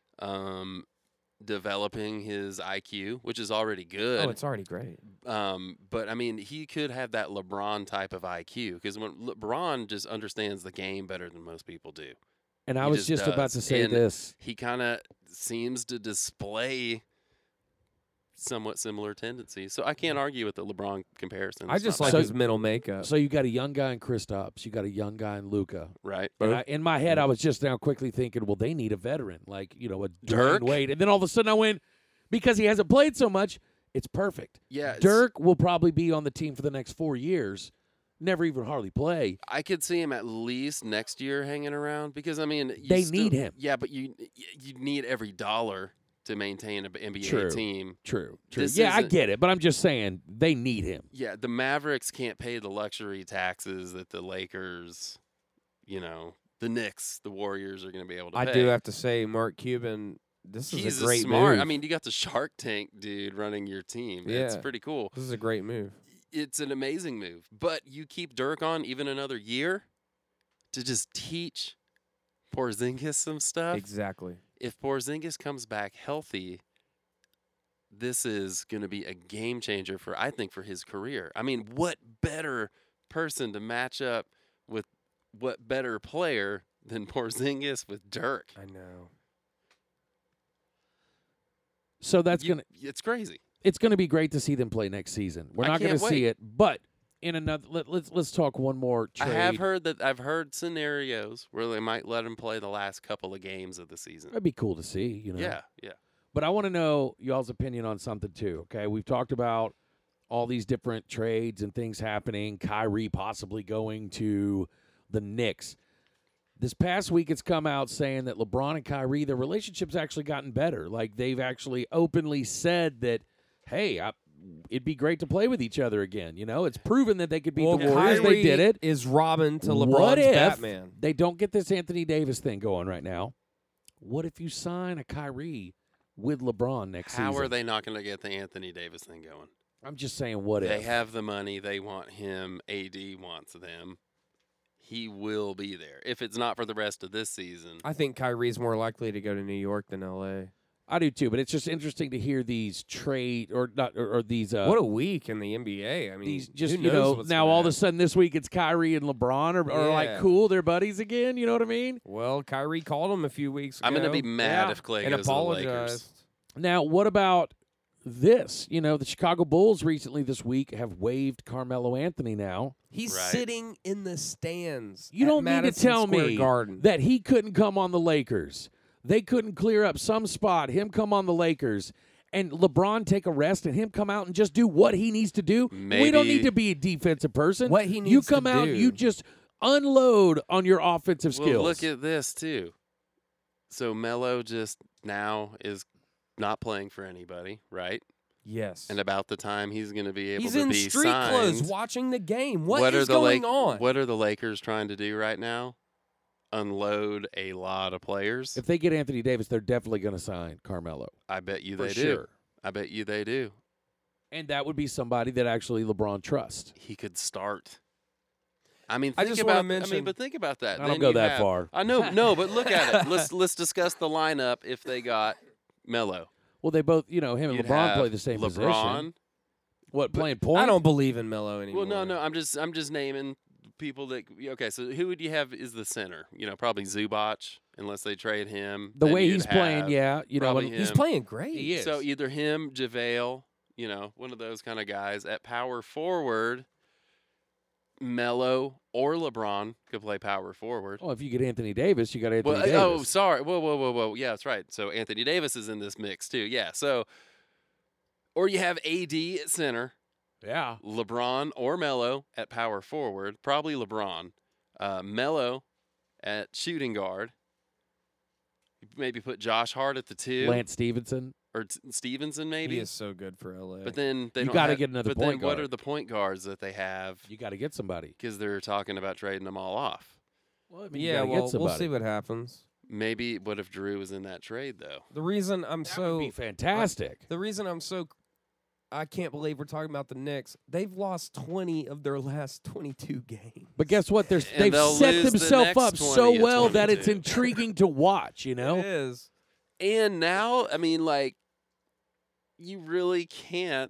developing his IQ, which is already good. Oh, it's already great. But I mean, he could have that LeBron type of IQ because when LeBron just understands the game better than most people do. and I he was just about does. to say And this. He kind of seems to display somewhat similar tendencies. So I can't argue with the LeBron comparison. I It's just not like So- bad, his mental makeup. So you got a young guy in Kristaps, you got a young guy in Luka. right. And in my head, I was just now quickly thinking, well, they need a veteran, like a Dirk? Dwayne Wade. And then all of a sudden I went, because he hasn't played so much, it's perfect. Yeah, it's- Dirk will probably be on the team for the next 4 years, never even hardly play. I could see him at least next year hanging around because I mean you They still- need him. Yeah, but you need every dollar to maintain an NBA True. team. True. This Yeah, I isn't- get it, but I'm just saying they need him. Yeah, the Mavericks can't pay the luxury taxes that the Lakers, the Knicks, the Warriors are going to be able to pay. I do have to say, Mark Cuban, this is He's a great smart. move. I mean, you got the Shark Tank dude running your team. It's Yeah. pretty cool. this is a great move. It's an amazing move. But you keep Dirk on even another year to just teach Porzingis some stuff. Exactly. If Porzingis comes back healthy, this is going to be a game changer for his career. I mean, what better person to match up with what better player than Porzingis with Dirk? I know. So that's You- gonna It's crazy. it's gonna be great to see them play next season. We're I not gonna can't see wait. it, but in another let's talk one more trade. I've heard scenarios where they might let him play the last couple of games of the season. That'd be cool to see, Yeah. But I want to know y'all's opinion on something too. Okay, we've talked about all these different trades and things happening. Kyrie possibly going to the Knicks. This past week, it's come out saying that LeBron and Kyrie, their relationship's actually gotten better. Like they've actually openly said that, hey, it'd be great to play with each other again. It's proven that they could beat Well, the Warriors. Kyrie They did it. is Robin to LeBron's What if Batman. they don't get this Anthony Davis thing going right now? What if you sign a Kyrie with LeBron next season? How are they not going to get the Anthony Davis thing going? I'm just saying, what They if? have the money. They want him. AD wants them. He will be there. If it's not for the rest of this season. I think Kyrie's more likely to go to New York than L.A. I do too, but it's just interesting to hear these trade or not or these. What a week in the NBA. I mean, these just who knows what's now gonna all of a happen. sudden this week it's Kyrie and LeBron are like Yeah. cool, they're buddies again. You know what I mean? Well, Kyrie called him a few weeks ago. I'm going to be mad Yeah. if Clay and goes to the Lakers. apologized. Now, what about this? The Chicago Bulls recently this week have waived Carmelo Anthony. Now He's Right. sitting in the stands. you at don't need to Madison tell Square me Garden. that he couldn't come on the Lakers. They couldn't clear up some spot, him come on the Lakers, and LeBron take a rest and him come out and just do what he needs to do. We don't need Maybe- to be a defensive person. What he you needs to come out, do. you just unload on your offensive Well, skills. look at this, too. So Melo just now is not playing for anybody, right? Yes. And about the time he's going to be able He's to in be street signed. clothes watching the game. What are is the going on? What are the Lakers trying to do right now? Unload a lot of players. If they get Anthony Davis, they're definitely going to sign Carmelo. I bet you For they sure. do. I bet you they do. And that would be somebody that actually LeBron trusts. He could start. I mean, I think just wanna about. mention- but think about that. I don't Then go you that have- far. I know, no, but look at it. Let's discuss the lineup if they got Melo. Well, they both, him and You'd LeBron have play the same LeBron. position. What, playing point? I don't believe in Melo anymore. Well, no. I'm just naming people that. Okay, so who would you have is the center? Probably Zubac, unless they trade him. The Then way you'd he's playing, have yeah. probably and He's him. playing great. he is. So either him, JaVale, one of those kind of guys at power forward. Melo or LeBron could play power forward. Oh, if you get Anthony Davis, you got Anthony Davis. Oh, sorry. Whoa. Yeah, that's right. So Anthony Davis is in this mix too. Yeah. So, or you have AD at center. Yeah. LeBron or Melo at power forward. Probably LeBron. Melo at shooting guard. Maybe put Josh Hart at the 2. Lance Stevenson. Or Stevenson, maybe. He is so good for LA. But then you got to get another but point then guard. What are the point guards that they have? You got to get somebody. Because they're talking about trading them all off. Well, I mean, yeah, well, we'll see what happens. Maybe what if Drew was in that trade, though? The reason I'm that would be fantastic. The reason I can't believe we're talking about the Knicks. They've lost 20 of their last 22 games. But guess what? They've set themselves up so well that it's intriguing to watch, you know? It is. And now, I mean, like, you really can't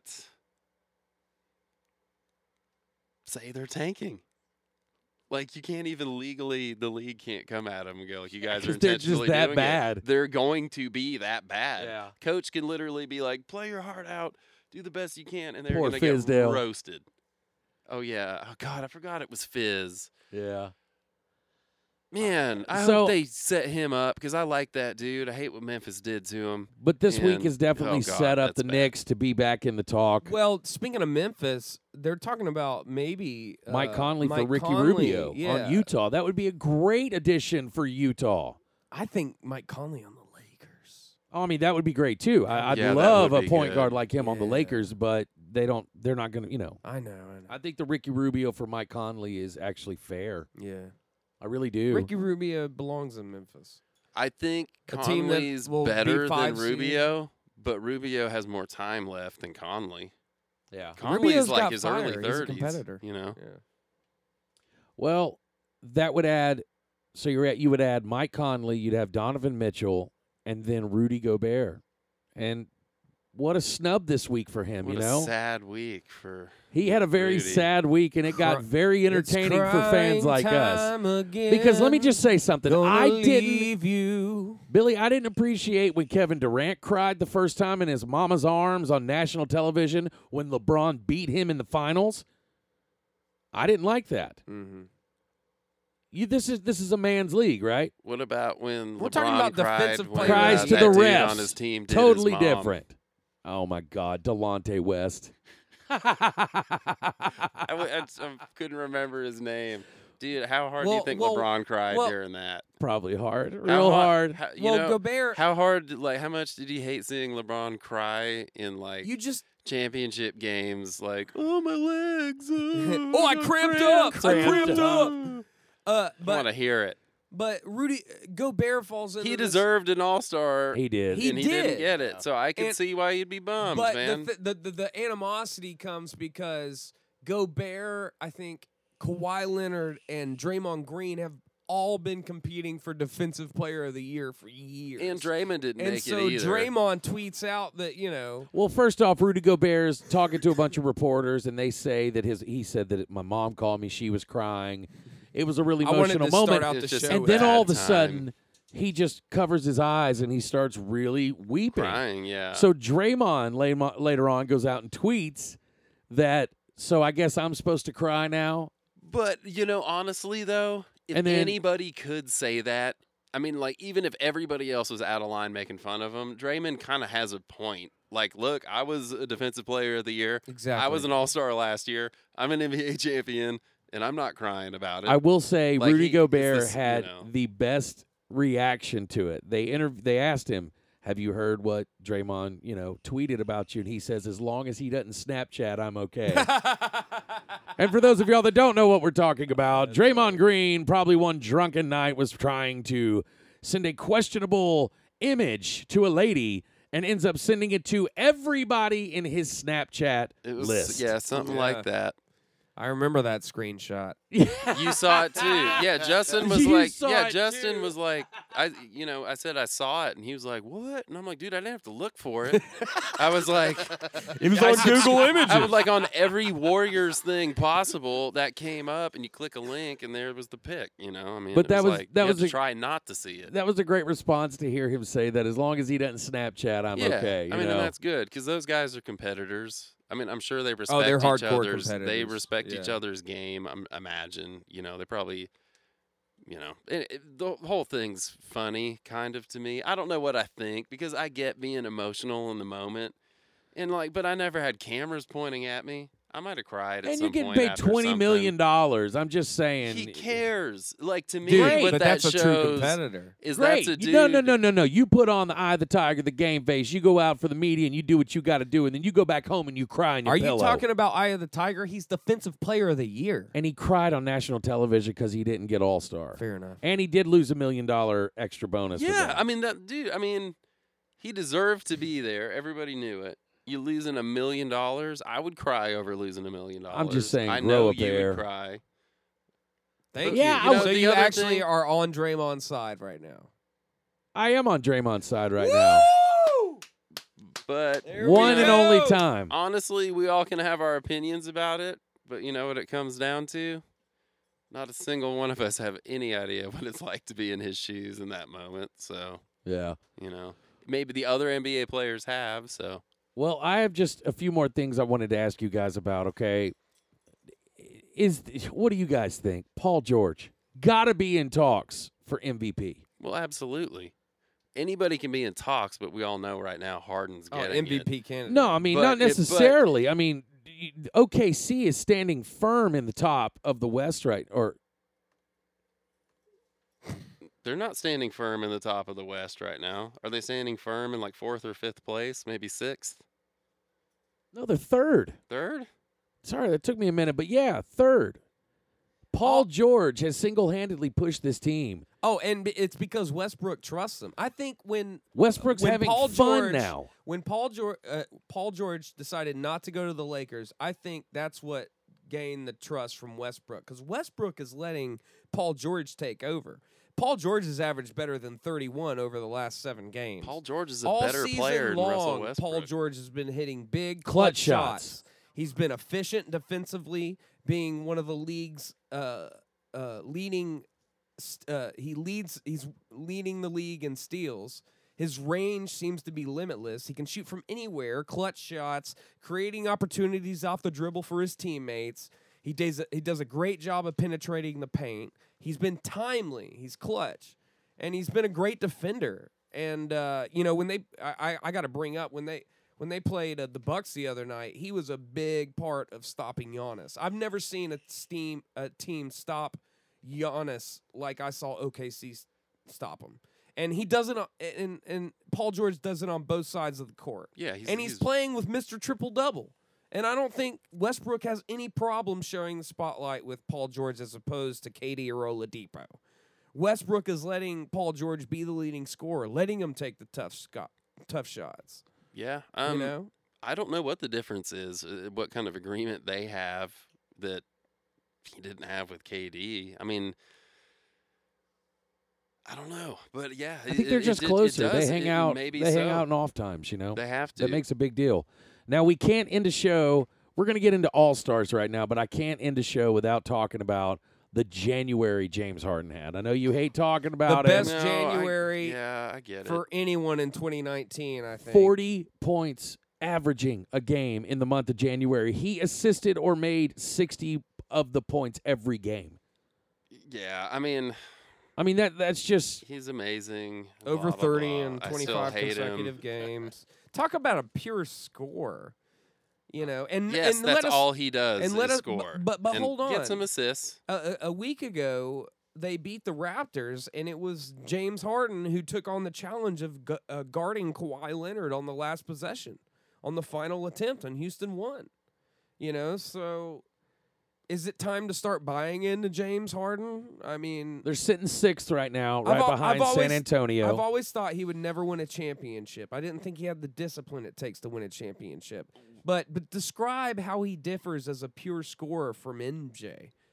say they're tanking. Like, you can't even legally, the league can't come at them and go, like, you guys are intentionally they're just that doing bad. It. They're going to be that bad. Yeah. Coach can literally be like, play your heart out, do the best you can, and they're Poor going to get Fizdale. roasted. Oh, yeah. Oh, God, I forgot it was Fizz. Yeah. Man, I hope they set him up because I like that dude. I hate what Memphis did to him. But this week has definitely set up the Knicks to be back in the talk. Well, speaking of Memphis, they're talking about maybe Mike Conley for Ricky Rubio on Utah. That would be a great addition for Utah. I think Mike Conley on the Lakers. Oh, I mean, that would be great too. I'd love a point guard like him on the Lakers, but they're not going to, you know. I know. I think the Ricky Rubio for Mike Conley is actually fair. Yeah. I really do. Ricky Rubio belongs in Memphis. I think Conley's better than Rubio, but Rubio has more time left than Conley. Yeah. Conley's like his fire. early 30s. He's a competitor. You know? Yeah. Well, that would add – so you would add Mike Conley, you'd have Donovan Mitchell, and then Rudy Gobert. And what a snub this week for him, you know? What a sad week for He had a very Rudy. sad week, and it got very entertaining for fans like us. Again. Because let me just say something. Billy, I didn't appreciate when Kevin Durant cried the first time in his mama's arms on national television when LeBron beat him in the finals. I didn't like that. Mm-hmm. This is a man's league, right? What about when We're LeBron talking about defensive players. Cries to the that dude refs on his team did totally his mom. different. Oh my God, Delonte West. I couldn't remember his name. Dude, how hard do you think LeBron cried during that? Probably hard. Real hard. Gobert. How hard, like, how much did he hate seeing LeBron cry in, like, championship games? Like, oh, my legs. Oh, I cramped up. I cramped up. I want to hear it. But Rudy Gobert falls into He deserved an All-Star. He did. He didn't get it. So I can see why you'd be bummed, man. But the animosity comes because Gobert, I think, Kawhi Leonard and Draymond Green have all been competing for Defensive Player of the Year for years. And Draymond didn't make it either. And so Draymond tweets out that, you know. Well, first off, Rudy Gobert's talking to a bunch of reporters, and they say that he said that my mom called me, she was crying. It was a really emotional moment. And then all of a sudden, he just covers his eyes and he starts really weeping. Crying, yeah. So Draymond later on goes out and tweets that, so I guess I'm supposed to cry now? But, you know, honestly, though, if anybody could say that, I mean, like, even if everybody else was out of line making fun of him, Draymond kind of has a point. Like, look, I was a Defensive Player of the Year. Exactly. I was an All-Star last year. I'm an NBA champion. And I'm not crying about it. I will say Rudy Gobert had the best reaction to it. They asked him, have you heard what Draymond, tweeted about you? And he says, as long as he doesn't Snapchat, I'm okay. And for those of y'all that don't know what we're talking about, Draymond Green, probably one drunken night, was trying to send a questionable image to a lady and ends up sending it to everybody in his Snapchat list. Yeah, something like that. I remember that screenshot. You saw it too. Yeah, Justin was You like, saw yeah, it Justin too. was like, I said I saw it, and he was like, what? And I'm like, dude, I didn't have to look for it. I was like, It was I on said- Google Images. I was like on every Warriors thing possible that came up, and you click a link, and there was the pick. I mean, But it that was- like, that you was had to a- try not to see it. That was a great response to hear him say that. As long as he doesn't Snapchat, I'm Yeah, okay. I mean, and that's good because those guys are competitors. I mean, I'm sure they respect they're each hardcore other's. They competitors. respect each Yeah. other's game. I imagine. They probably. The whole thing's funny, kind of to me. I don't know what I think because I get being emotional in the moment, and but I never had cameras pointing at me. I might have cried at and some you're getting point paid after $20 million. something. I'm just saying. He cares. To me, Dude, what but that that's a true shows competitor. is Great. that's a dude. No. You put on the eye of the tiger, the game face. You go out for the media and you do what you got to do, and then you go back home and you cry in your Are pillow. you talking about Eye of the Tiger? He's Defensive Player of the Year. And he cried on national television because he didn't get All-Star. Fair enough. And he did lose $1 million extra bonus. for Yeah, that. I mean that dude. I mean, he deserved to be there. Everybody knew it. You losing $1 million, I would cry over losing $1 million. I'm just saying, I grow know a you pair. would cry. Thank Yeah, you. I So would- you the other actually thing- are on Draymond's side right now. I am on Draymond's side right now. But There One we and go. only time. honestly, we all can have our opinions about it. But you know what it comes down to? Not a single one of us have any idea what it's like to be in his shoes in that moment. So Yeah. maybe the other NBA players have. So Well, I have just a few more things I wanted to ask you guys about, okay? What do you guys think? Paul George got to be in talks for MVP. well, absolutely. Anybody can be in talks, but we all know right now Harden's Oh, getting it. MVP candidate. No, I mean, But not it- but- necessarily. I mean, OKC is standing firm in the top of the West, right? Or They're not standing firm in the top of the West right now. Are they standing firm in 4th or 5th place? Maybe 6th? no, they're third. 3rd? Sorry, that took me a minute, but yeah, third. Paul George has single-handedly pushed this team. Oh, and it's because Westbrook trusts him. I think when Westbrook's when having Paul fun George, now. When Paul George decided not to go to the Lakers, I think that's what gained the trust from Westbrook because Westbrook is letting Paul George take over. Paul George has averaged better than 31 over the last 7 games. Paul George is a All better season player than Russell long, Westbrook. Paul George has been hitting big Clutch clutch shots. shots. He's been efficient defensively, being one of the league's leading. He's leading the league in steals. His range seems to be limitless. He can shoot from anywhere, clutch shots, creating opportunities off the dribble for his teammates. He does a great job of penetrating the paint. He's been timely. He's clutch, and he's been a great defender. And when I got to bring up when they played the Bucks the other night, he was a big part of stopping Giannis. I've never seen a team stop Giannis like I saw OKC stop him. And he does it, and Paul George does it on both sides of the court. Yeah, he's playing with Mr. Triple Double. And I don't think Westbrook has any problem sharing the spotlight with Paul George as opposed to KD or Oladipo. Westbrook is letting Paul George be the leading scorer, letting him take the tough shots. Yeah. I don't know what the difference is, what kind of agreement they have that he didn't have with KD. I mean, I don't know, but yeah, I think they're just closer. They hang out. They hang out in off times. They have to. That makes a big deal. Now we can't end a show. We're going to get into All-Stars right now, but I can't end a show without talking about the January James Harden had. I know you hate talking about The best it. January I get for anyone in 2019, I think. 40 points averaging a game in the month of January. He assisted or made 60 of the points every game. Yeah, I mean that's just he's amazing. Over blah, blah, 30 blah. and I still 25 hate consecutive him. games. Talk about a pure score. And Yes, and that's let us, all he does and is let us, score. But and hold on. get some assists. A week ago, they beat the Raptors, and it was James Harden who took on the challenge of guarding Kawhi Leonard on the last possession, on the final attempt, and Houston won. So is it time to start buying into James Harden? I mean, they're sitting sixth right now, right behind San Antonio. I've always thought he would never win a championship. I didn't think he had the discipline it takes to win a championship. But describe how he differs as a pure scorer from MJ.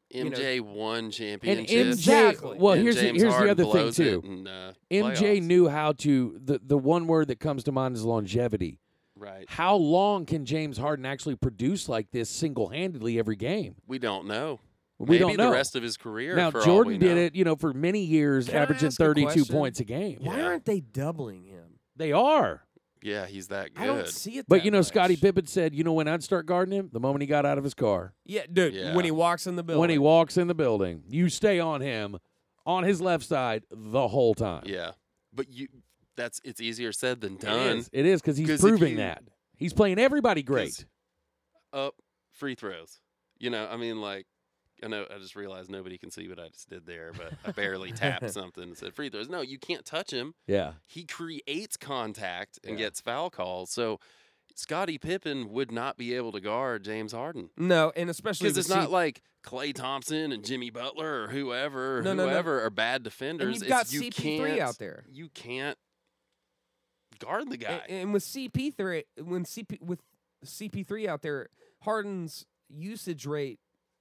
MJ won And championships. MJ, Exactly. well, and here's James the Harden other thing blows it too. in, MJ playoffs. knew how to. The one word that comes to mind is longevity. Right. How long can James Harden actually produce like this single-handedly every game? We don't know. We Maybe don't know. the rest of his career. Now, for all Jordan we did know. it, for many years, Can I averaging ask a 32 question? points a game. Why Yeah. aren't they doubling him? They are. Yeah, he's that good. I don't see it. But, that much. Scottie Pippen said, when I'd start guarding him? The moment he got out of his car. Yeah, dude. Yeah. When he walks in the building. When he walks in the building, you stay on him, on his left side, the whole time. Yeah, but it's easier said than done. It is because he's 'Cause if proving you- that. He's playing everybody great. Up free throws. I mean, like, I know I just realized nobody can see what I just did there, but I barely tapped something and said free throws. No, you can't touch him. Yeah. He creates contact and Yeah. gets foul calls. So Scottie Pippen would not be able to guard James Harden. No, and especially Because it's not like Klay Thompson and Jimmy Butler or whoever No. are bad defenders. And you've got It's you CP3 can't- out there. You can't guard the guy. And with CP3, with CP3 out there, Harden's usage rate,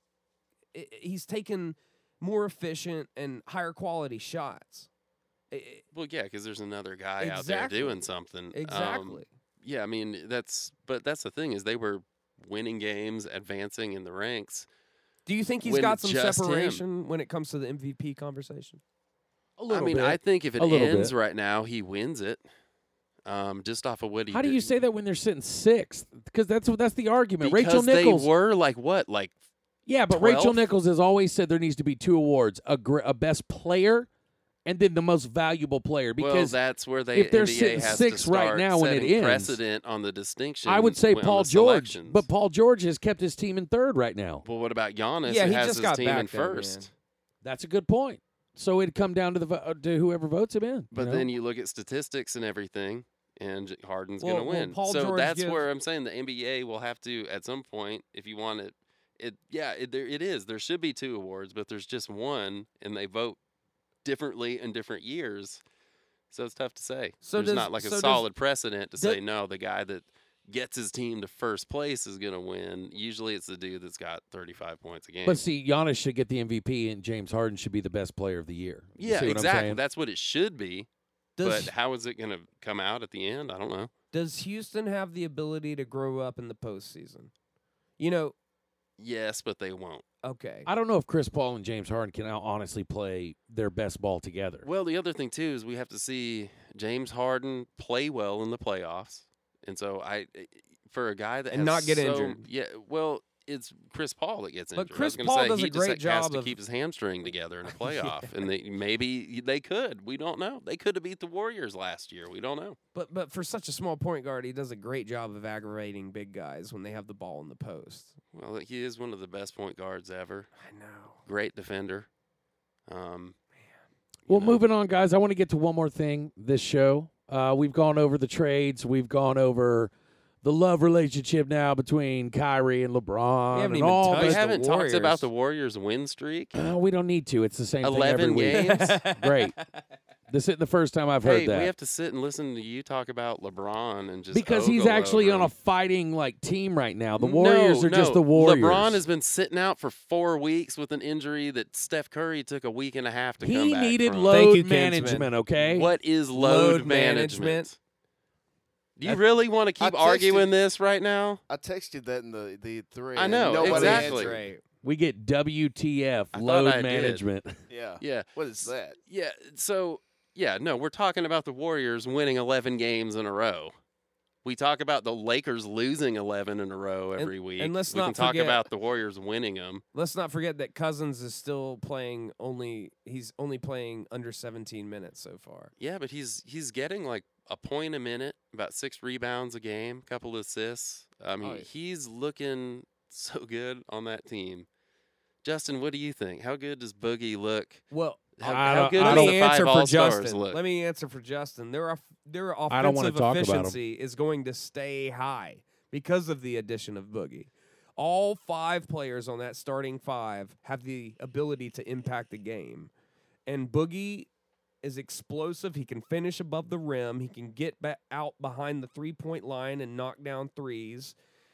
he's taken more efficient and higher quality shots. Well, yeah, because there's another guy out Exactly. there doing something. Exactly. Yeah, I mean that's the thing is they were winning games, advancing in the ranks. Do you think he's when got some just him. separation when it comes to the MVP conversation? A little I mean, bit. I think if it A little ends bit. right now, he wins it. Just off of what he How do did. you say that when they're sitting sixth? Because that's the argument. Because Rachel Nichols. they were like what? Like Yeah, but Rachel 12th? Nichols has always said there needs to be two awards: a best player, and then the most valuable player. well, Because that's where if they're NBA sitting has sixth to right start now when it setting ends, precedent on the distinction. I would say on Paul the George, selections. but Paul George has kept his team in third right now. Well, what about Giannis? Yeah, who he has just his got team back in there, man. first. That's a good point. So it'd come down to to whoever votes him in. But then you look at statistics and everything, and Harden's going to Well, win. Paul So George that's gives- where I'm saying the NBA will have to, at some point, if you want it. It is. There should be two awards, but there's just one, and they vote differently in different years. So it's tough to say. So there's does- not like a so does- solid precedent to does- say no. The guy that gets his team to first place is going to win. Usually, it's the dude that's got 35 points a game. But see, Giannis should get the MVP, and James Harden should be the best player of the year. You yeah, see what I'm exactly. saying? That's what it should be. Does But how is it going to come out at the end? I don't know. does Houston have the ability to grow up in the postseason? Yes, but they won't. Okay. I don't know if Chris Paul and James Harden can now honestly play their best ball together. Well, the other thing too is we have to see James Harden play well in the playoffs, and so for a guy that And has not get so- injured. Yeah, well, it's Chris Paul that gets But injured. Chris I was Paul gonna say, does he a just great has job to of- keep his hamstring together in a playoff, and maybe they could. We don't know. They could have beat the Warriors last year. We don't know. But for such a small point guard, he does a great job of aggravating big guys when they have the ball in the post. Well, he is one of the best point guards ever. I know. Great defender. Well, you know. moving on, guys. I want to get to one more thing this show. We've gone over the trades. We've gone over the love relationship now between Kyrie and LeBron. We haven't and even all touched We this. the haven't talked Warriors. about the Warriors' win streak. We don't need to. It's the same thing 11 every week. games. Great. This isn't the first time I've heard Hey, that. we have to sit and listen to you talk about LeBron and just Because he's ogle actually over on a him. fighting team right now. The Warriors are just the No. Warriors. LeBron has been sitting out for 4 weeks with an injury that Steph Curry took a week and a half to come He back needed from. load you, Kinsman. management, okay? What is Load load management? management? Do you really want to keep texted- arguing this right now? I texted that in the thread. I know, Nobody exactly. answered. Right. We get WTF, I thought load I did. management. Yeah. Yeah. What is that? Yeah. So, yeah, no, we're talking about the Warriors winning 11 games in a row. We talk about the Lakers losing 11 in a row every week. and let's we not can talk forget- about the Warriors winning them. Let's not forget that Cousins is still playing he's only playing under 17 minutes so far. Yeah, but he's getting like a point a minute, about 6 rebounds a game, couple of assists. I mean, yeah. he's looking so good on that team. Justin, what do you think? How good does Boogie look? Well, How, I how don't- good I do don't- the me 5 answer for All-Stars Justin. look? Let me answer for Justin. Their I don't wanna offensive talk about 'em. efficiency is going to stay high because of the addition of Boogie. All 5 players on that starting 5 have the ability to impact the game. And Boogie is explosive. He can finish above the rim. He can get out behind the 3-point line and knock down threes.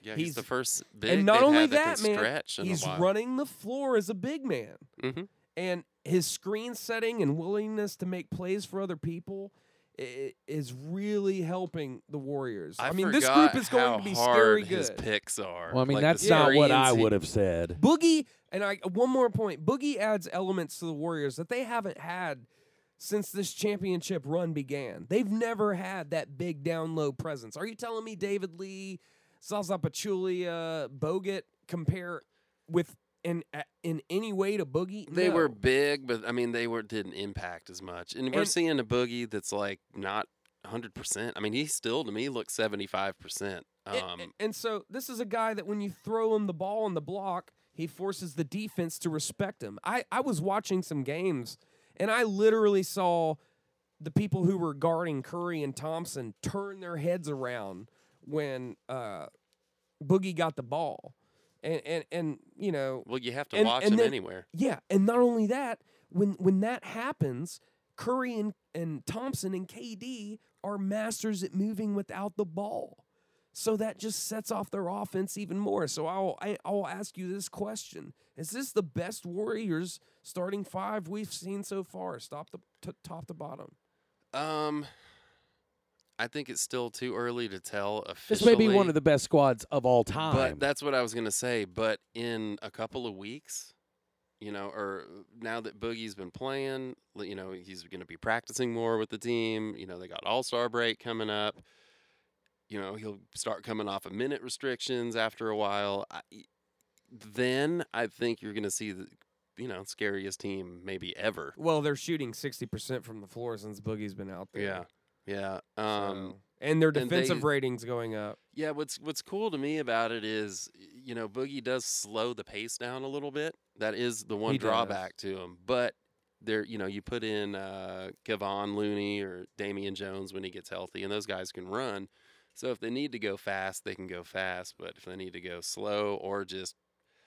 Yeah, he's the first big. And not only that, man, stretch in he's a while. running the floor as a big man. Mm-hmm. And his screen setting and willingness to make plays for other people is really helping the Warriors. I mean, this group is going to be scary good. His picks are. Well, I mean, like that's not what I would have said. Boogie, and one more point. Boogie adds elements to the Warriors that they haven't had since this championship run began. They've never had that big down-low presence. Are you telling me David Lee, Zaza Pachulia, Bogut compare with in any way to Boogie? They No. were big, but I mean, didn't impact as much. And we're seeing a Boogie that's like not 100%. I mean, he still to me looks 75%. And so this is a guy that when you throw him the ball on the block, he forces the defense to respect him. I was watching some games, and I literally saw the people who were guarding Curry and Thompson turn their heads around when Boogie got the ball. And you know, well, you have to watch him anywhere. Yeah, and not only that, when that happens, Curry and Thompson and KD are masters at moving without the ball. So that just sets off their offense even more. So I'll ask you this question: is this the best Warriors starting five we've seen so far, top to bottom? I think it's still too early to tell officially. This may be one of the best squads of all time. But that's what I was going to say. But in a couple of weeks, you know, or now that Boogie's been playing, you know, he's going to be practicing more with the team. You know, they got All-Star break coming up. You know, he'll start coming off of minute restrictions after a while. Then I think you're going to see the, you know, scariest team maybe ever. Well, they're shooting 60% from the floor since Boogie's been out there. Yeah. Yeah. And their defensive ratings going up. Yeah, what's cool to me about it is, you know, Boogie does slow the pace down a little bit. That is the one drawback to him. But there, you know, you put in Kevon Looney or Damian Jones when he gets healthy, and those guys can run. So if they need to go fast, they can go fast. But if they need to go slow or just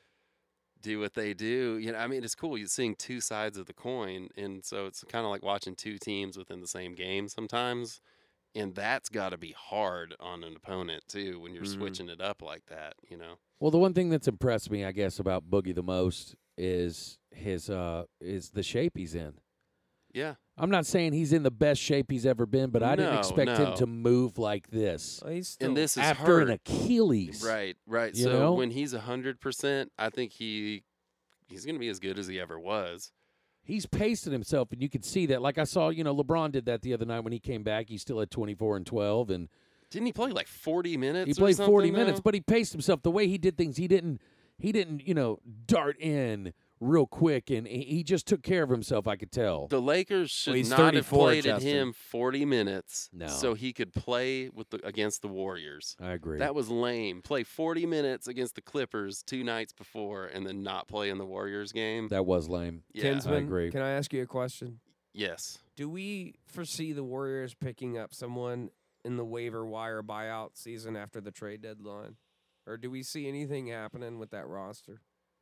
do what they do, you know, I mean, it's cool. You're seeing two sides of the coin, and so it's kind of like watching two teams within the same game sometimes, and that's got to be hard on an opponent too when you're switching it up like that, you know. Well, the one thing that's impressed me, I guess, about Boogie the most is is the shape he's in. Yeah. I'm not saying he's in the best shape he's ever been, but I didn't expect him to move like this. Well, he's still, and this is after hurt. an Achilles. Right. You So know? when he's 100%, I think he's going to be as good as he ever was. He's pacing himself, and you can see that. Like I saw, you know, LeBron did that the other night when he came back. He still had 24 and 12, and didn't he play like 40 minutes? he played 40 minutes, though? but he paced himself. The way he did things, he didn't, you know, dart in real quick, and he just took care of himself. I could tell. The Lakers should he's not have 34, played Justin. him 40 minutes No. so he could play against the Warriors. I agree. That was lame. Play 40 minutes against the Clippers 2 nights before and then not play in the Warriors game. That was lame. Yeah. Kinsman, I agree. Can I ask you a question? Yes. Do we foresee the Warriors picking up someone in the waiver wire buyout season after the trade deadline? Or do we see anything happening with that roster?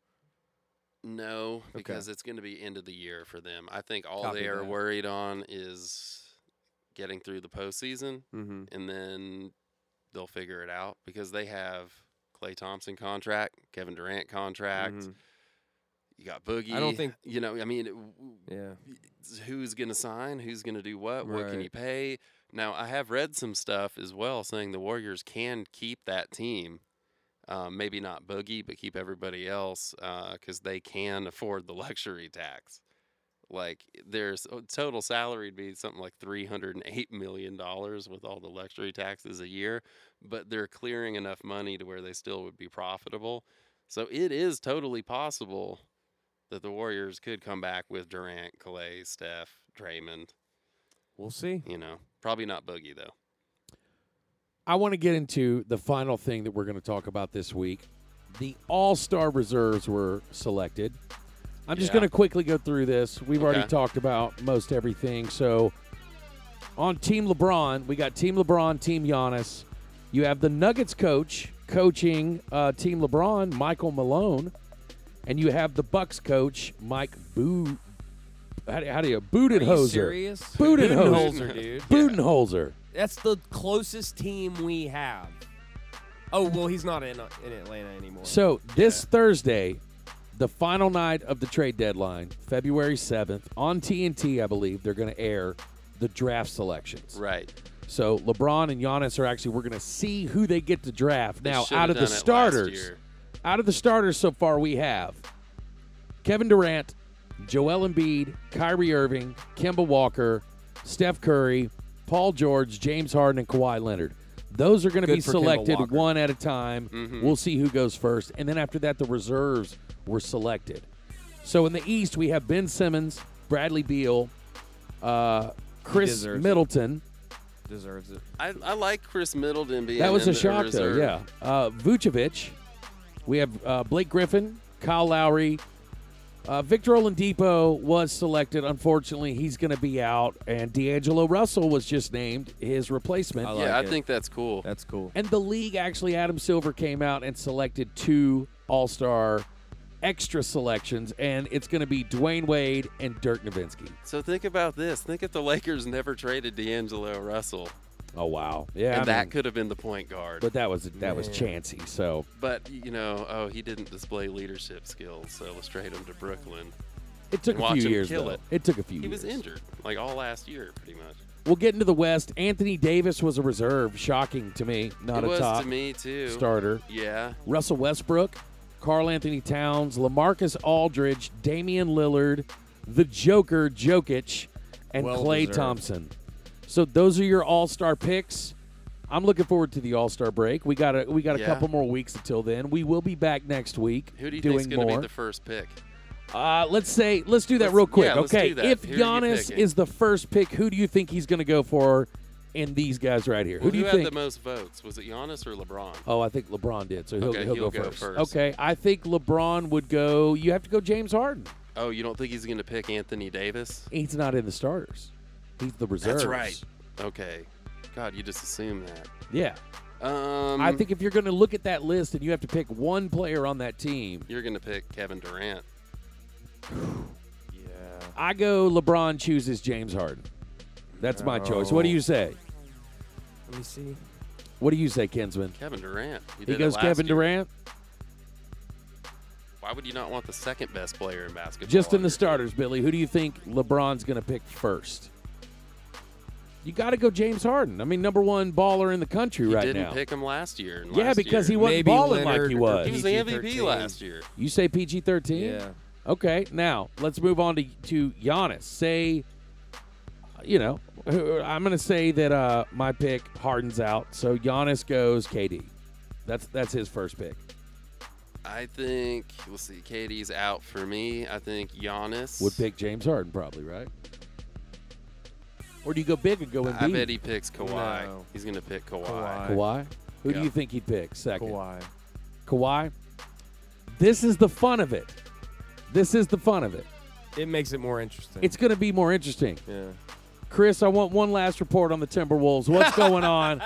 No, because it's going to be end of the year for them. I think all Copy they are that. worried on is getting through the postseason, Mm-hmm. and then they'll figure it out because they have Klay Thompson contract, Kevin Durant contract. Mhm. You got Boogie. I don't think- you know. I mean, Yeah. who's going to sign? Who's going to do what? What can Right. you pay? Now, I have read some stuff as well saying the Warriors can keep that team. Maybe not Boogie, but keep everybody else because they can afford the luxury tax. Like, their total salary would be something like $308 million with all the luxury taxes a year, but they're clearing enough money to where they still would be profitable. So it is totally possible that the Warriors could come back with Durant, Klay, Steph, Draymond. We'll see. You know, probably not Boogie, though. I want to get into the final thing that we're going to talk about this week. The All-Star reserves were selected. I'm just Yeah. going to quickly go through this. We've already Okay. talked about most everything. So on Team LeBron, we got Team LeBron, Team Giannis. You have the Nuggets coach coaching Team LeBron, Michael Malone. And you have the Bucks coach, Mike Budenholzer. Are you Budenholzer. serious? Budenholzer. dude. Budenholzer. That's the closest team we have. Oh, well, he's not in Atlanta anymore. So this Thursday, the final night of the trade deadline, February 7th, on TNT, I believe, they're going to air the draft selections. Right. So LeBron and Giannis we're going to see who they get to draft. They now, should out have of the done it last starters, year. so far we have Kevin Durant, Joel Embiid, Kyrie Irving, Kemba Walker, Steph Curry, Paul George, James Harden, and Kawhi Leonard. Those are going to be for Kemba selected Walker. one at a time. Mhm. We'll see who goes first. And then after that, the reserves were selected. So in the East, we have Ben Simmons, Bradley Beal, Chris deserves it. Middleton. Deserves it. I like Chris Middleton being That was in a the shock, reserve. though, yeah. Vucevic. We have Blake Griffin, Kyle Lowry. Victor Oladipo was selected. Unfortunately, he's going to be out. And D'Angelo Russell was just named his replacement. I like Yeah, I it. think that's cool. That's cool. And the league, actually, Adam Silver came out and selected 2 All-Star extra selections, and it's going to be Dwayne Wade and Dirk Nowitzki. So think about this. Think if the Lakers never traded D'Angelo Russell, Oh, wow. Yeah, and I that mean, could have been the point guard. but that was Man. chancy, so. But, he didn't display leadership skills, so let's trade him to Brooklyn. It took a Watch few him years, kill though. it. It took a few He years. was injured, like all last year, pretty much. We'll get into the West. Anthony Davis was a reserve. Shocking to me. Not it a was top to me, too. starter. Yeah. Russell Westbrook, Karl Anthony Towns, LaMarcus Aldridge, Damian Lillard, the Joker, Jokic, and Well Klay deserved. Thompson. So those are your all-star picks. I'm looking forward to the All-Star break. We got a Yeah. couple more weeks until then. We will be back next week Who do you doing think's going to more. be the first pick? Let's do that Let's- real quick. yeah, let's okay, do that. if Who are you Giannis picking? is the first pick, who do you think he's going to go for in these guys right here? Well, who do you had think? the most votes? Was it Giannis or LeBron? Oh, I think LeBron did, so he'll Okay, go he'll go first. first. Okay, I think LeBron would go. You have to go James Harden. Oh, you don't think he's going to pick Anthony Davis? He's not in the starters. He's the reserves. That's right. Okay. God, you just assume that. Yeah. I think if you're going to look at that list and you have to pick one player on that team, you're going to pick Kevin Durant. Yeah. I go LeBron chooses James Harden. That's my choice. What do you say? Let me see. What do you say, Kinsman? Kevin Durant. He did it goes last Kevin year. Durant? Why would you not want the second best player in basketball? Just in on the your starters, Billy. Who do you think LeBron's going to pick first? You got to go James Harden. I mean, number one baller in the country team? You right didn't now. pick him last year. and Yeah, last because he year. wasn't Maybe balling like Leonard he or was. He was the MVP PG-13. last year. You say PG-13? Yeah. Okay, now let's move on to Giannis. Say, I'm going to say that my pick Harden's out, so Giannis goes KD. That's his first pick. I think, let's see, KD's out for me. I think Giannis Would pick James Harden probably, right? Or do you go big and go Embiid? I bet he picks Kawhi. No. He's going to pick Kawhi. Kawhi? Who do Yeah. you think he'd pick second? Kawhi. Kawhi? This is the fun of it. It makes it more interesting. It's going to be more interesting. yeah. Chris, I want one last report on the Timberwolves. What's going on?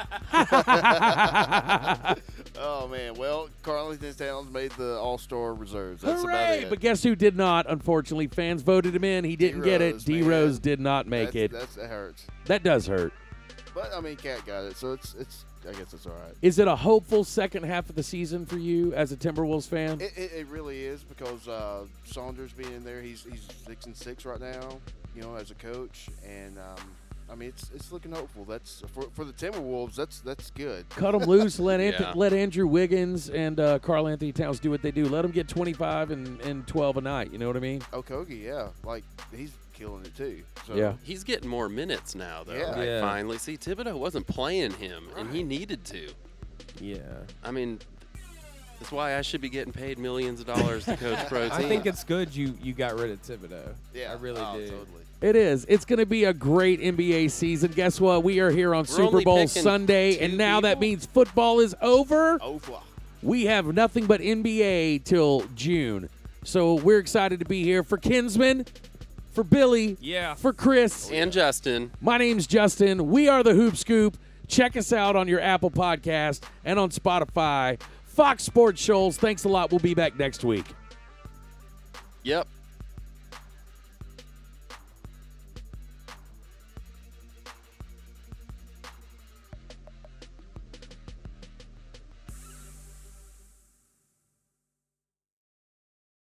Oh man, well, Karl Anthony Towns made the All-Star reserves. That's Hooray! about it. But guess who did not? Unfortunately, fans voted him in. He didn't get it. D-Rose, D man. Rose did not make it. That hurts. That does hurt. But I mean, Cat got it, so it's. I guess it's all right. Is it a hopeful second half of the season for you as a Timberwolves fan? It really is because Saunders being in there, he's 6-6 right now. As a coach, and I mean it's looking hopeful. That's for the Timberwolves. That's good. Cut them loose. Let Yeah. let Andrew Wiggins and Karl Anthony Towns do what they do. Let them get 25 and 12 a night. You know what I mean? Okogie, yeah, like he's killing it too. So, Yeah. He's getting more minutes now, though. Yeah. Right? Yeah. Finally. See, Thibodeau wasn't playing him, and he needed to. Yeah. I mean, that's why I should be getting paid millions of dollars to coach pro teams. I think it's good you got rid of Thibodeau. Yeah, I really oh, do. Totally. It is. It's going to be a great NBA season. Guess what? We are here on Super only Bowl picking Sunday, two and now that people? means football is over. Over. We have nothing but NBA till June. So we're excited to be here for Kinsman, for Billy, Yeah. for Chris. And Justin. My name's Justin. We are the Hoop Scoop. Check us out on your Apple Podcast and on Spotify. Fox Sports Shoals, thanks a lot. We'll be back next week. Yep.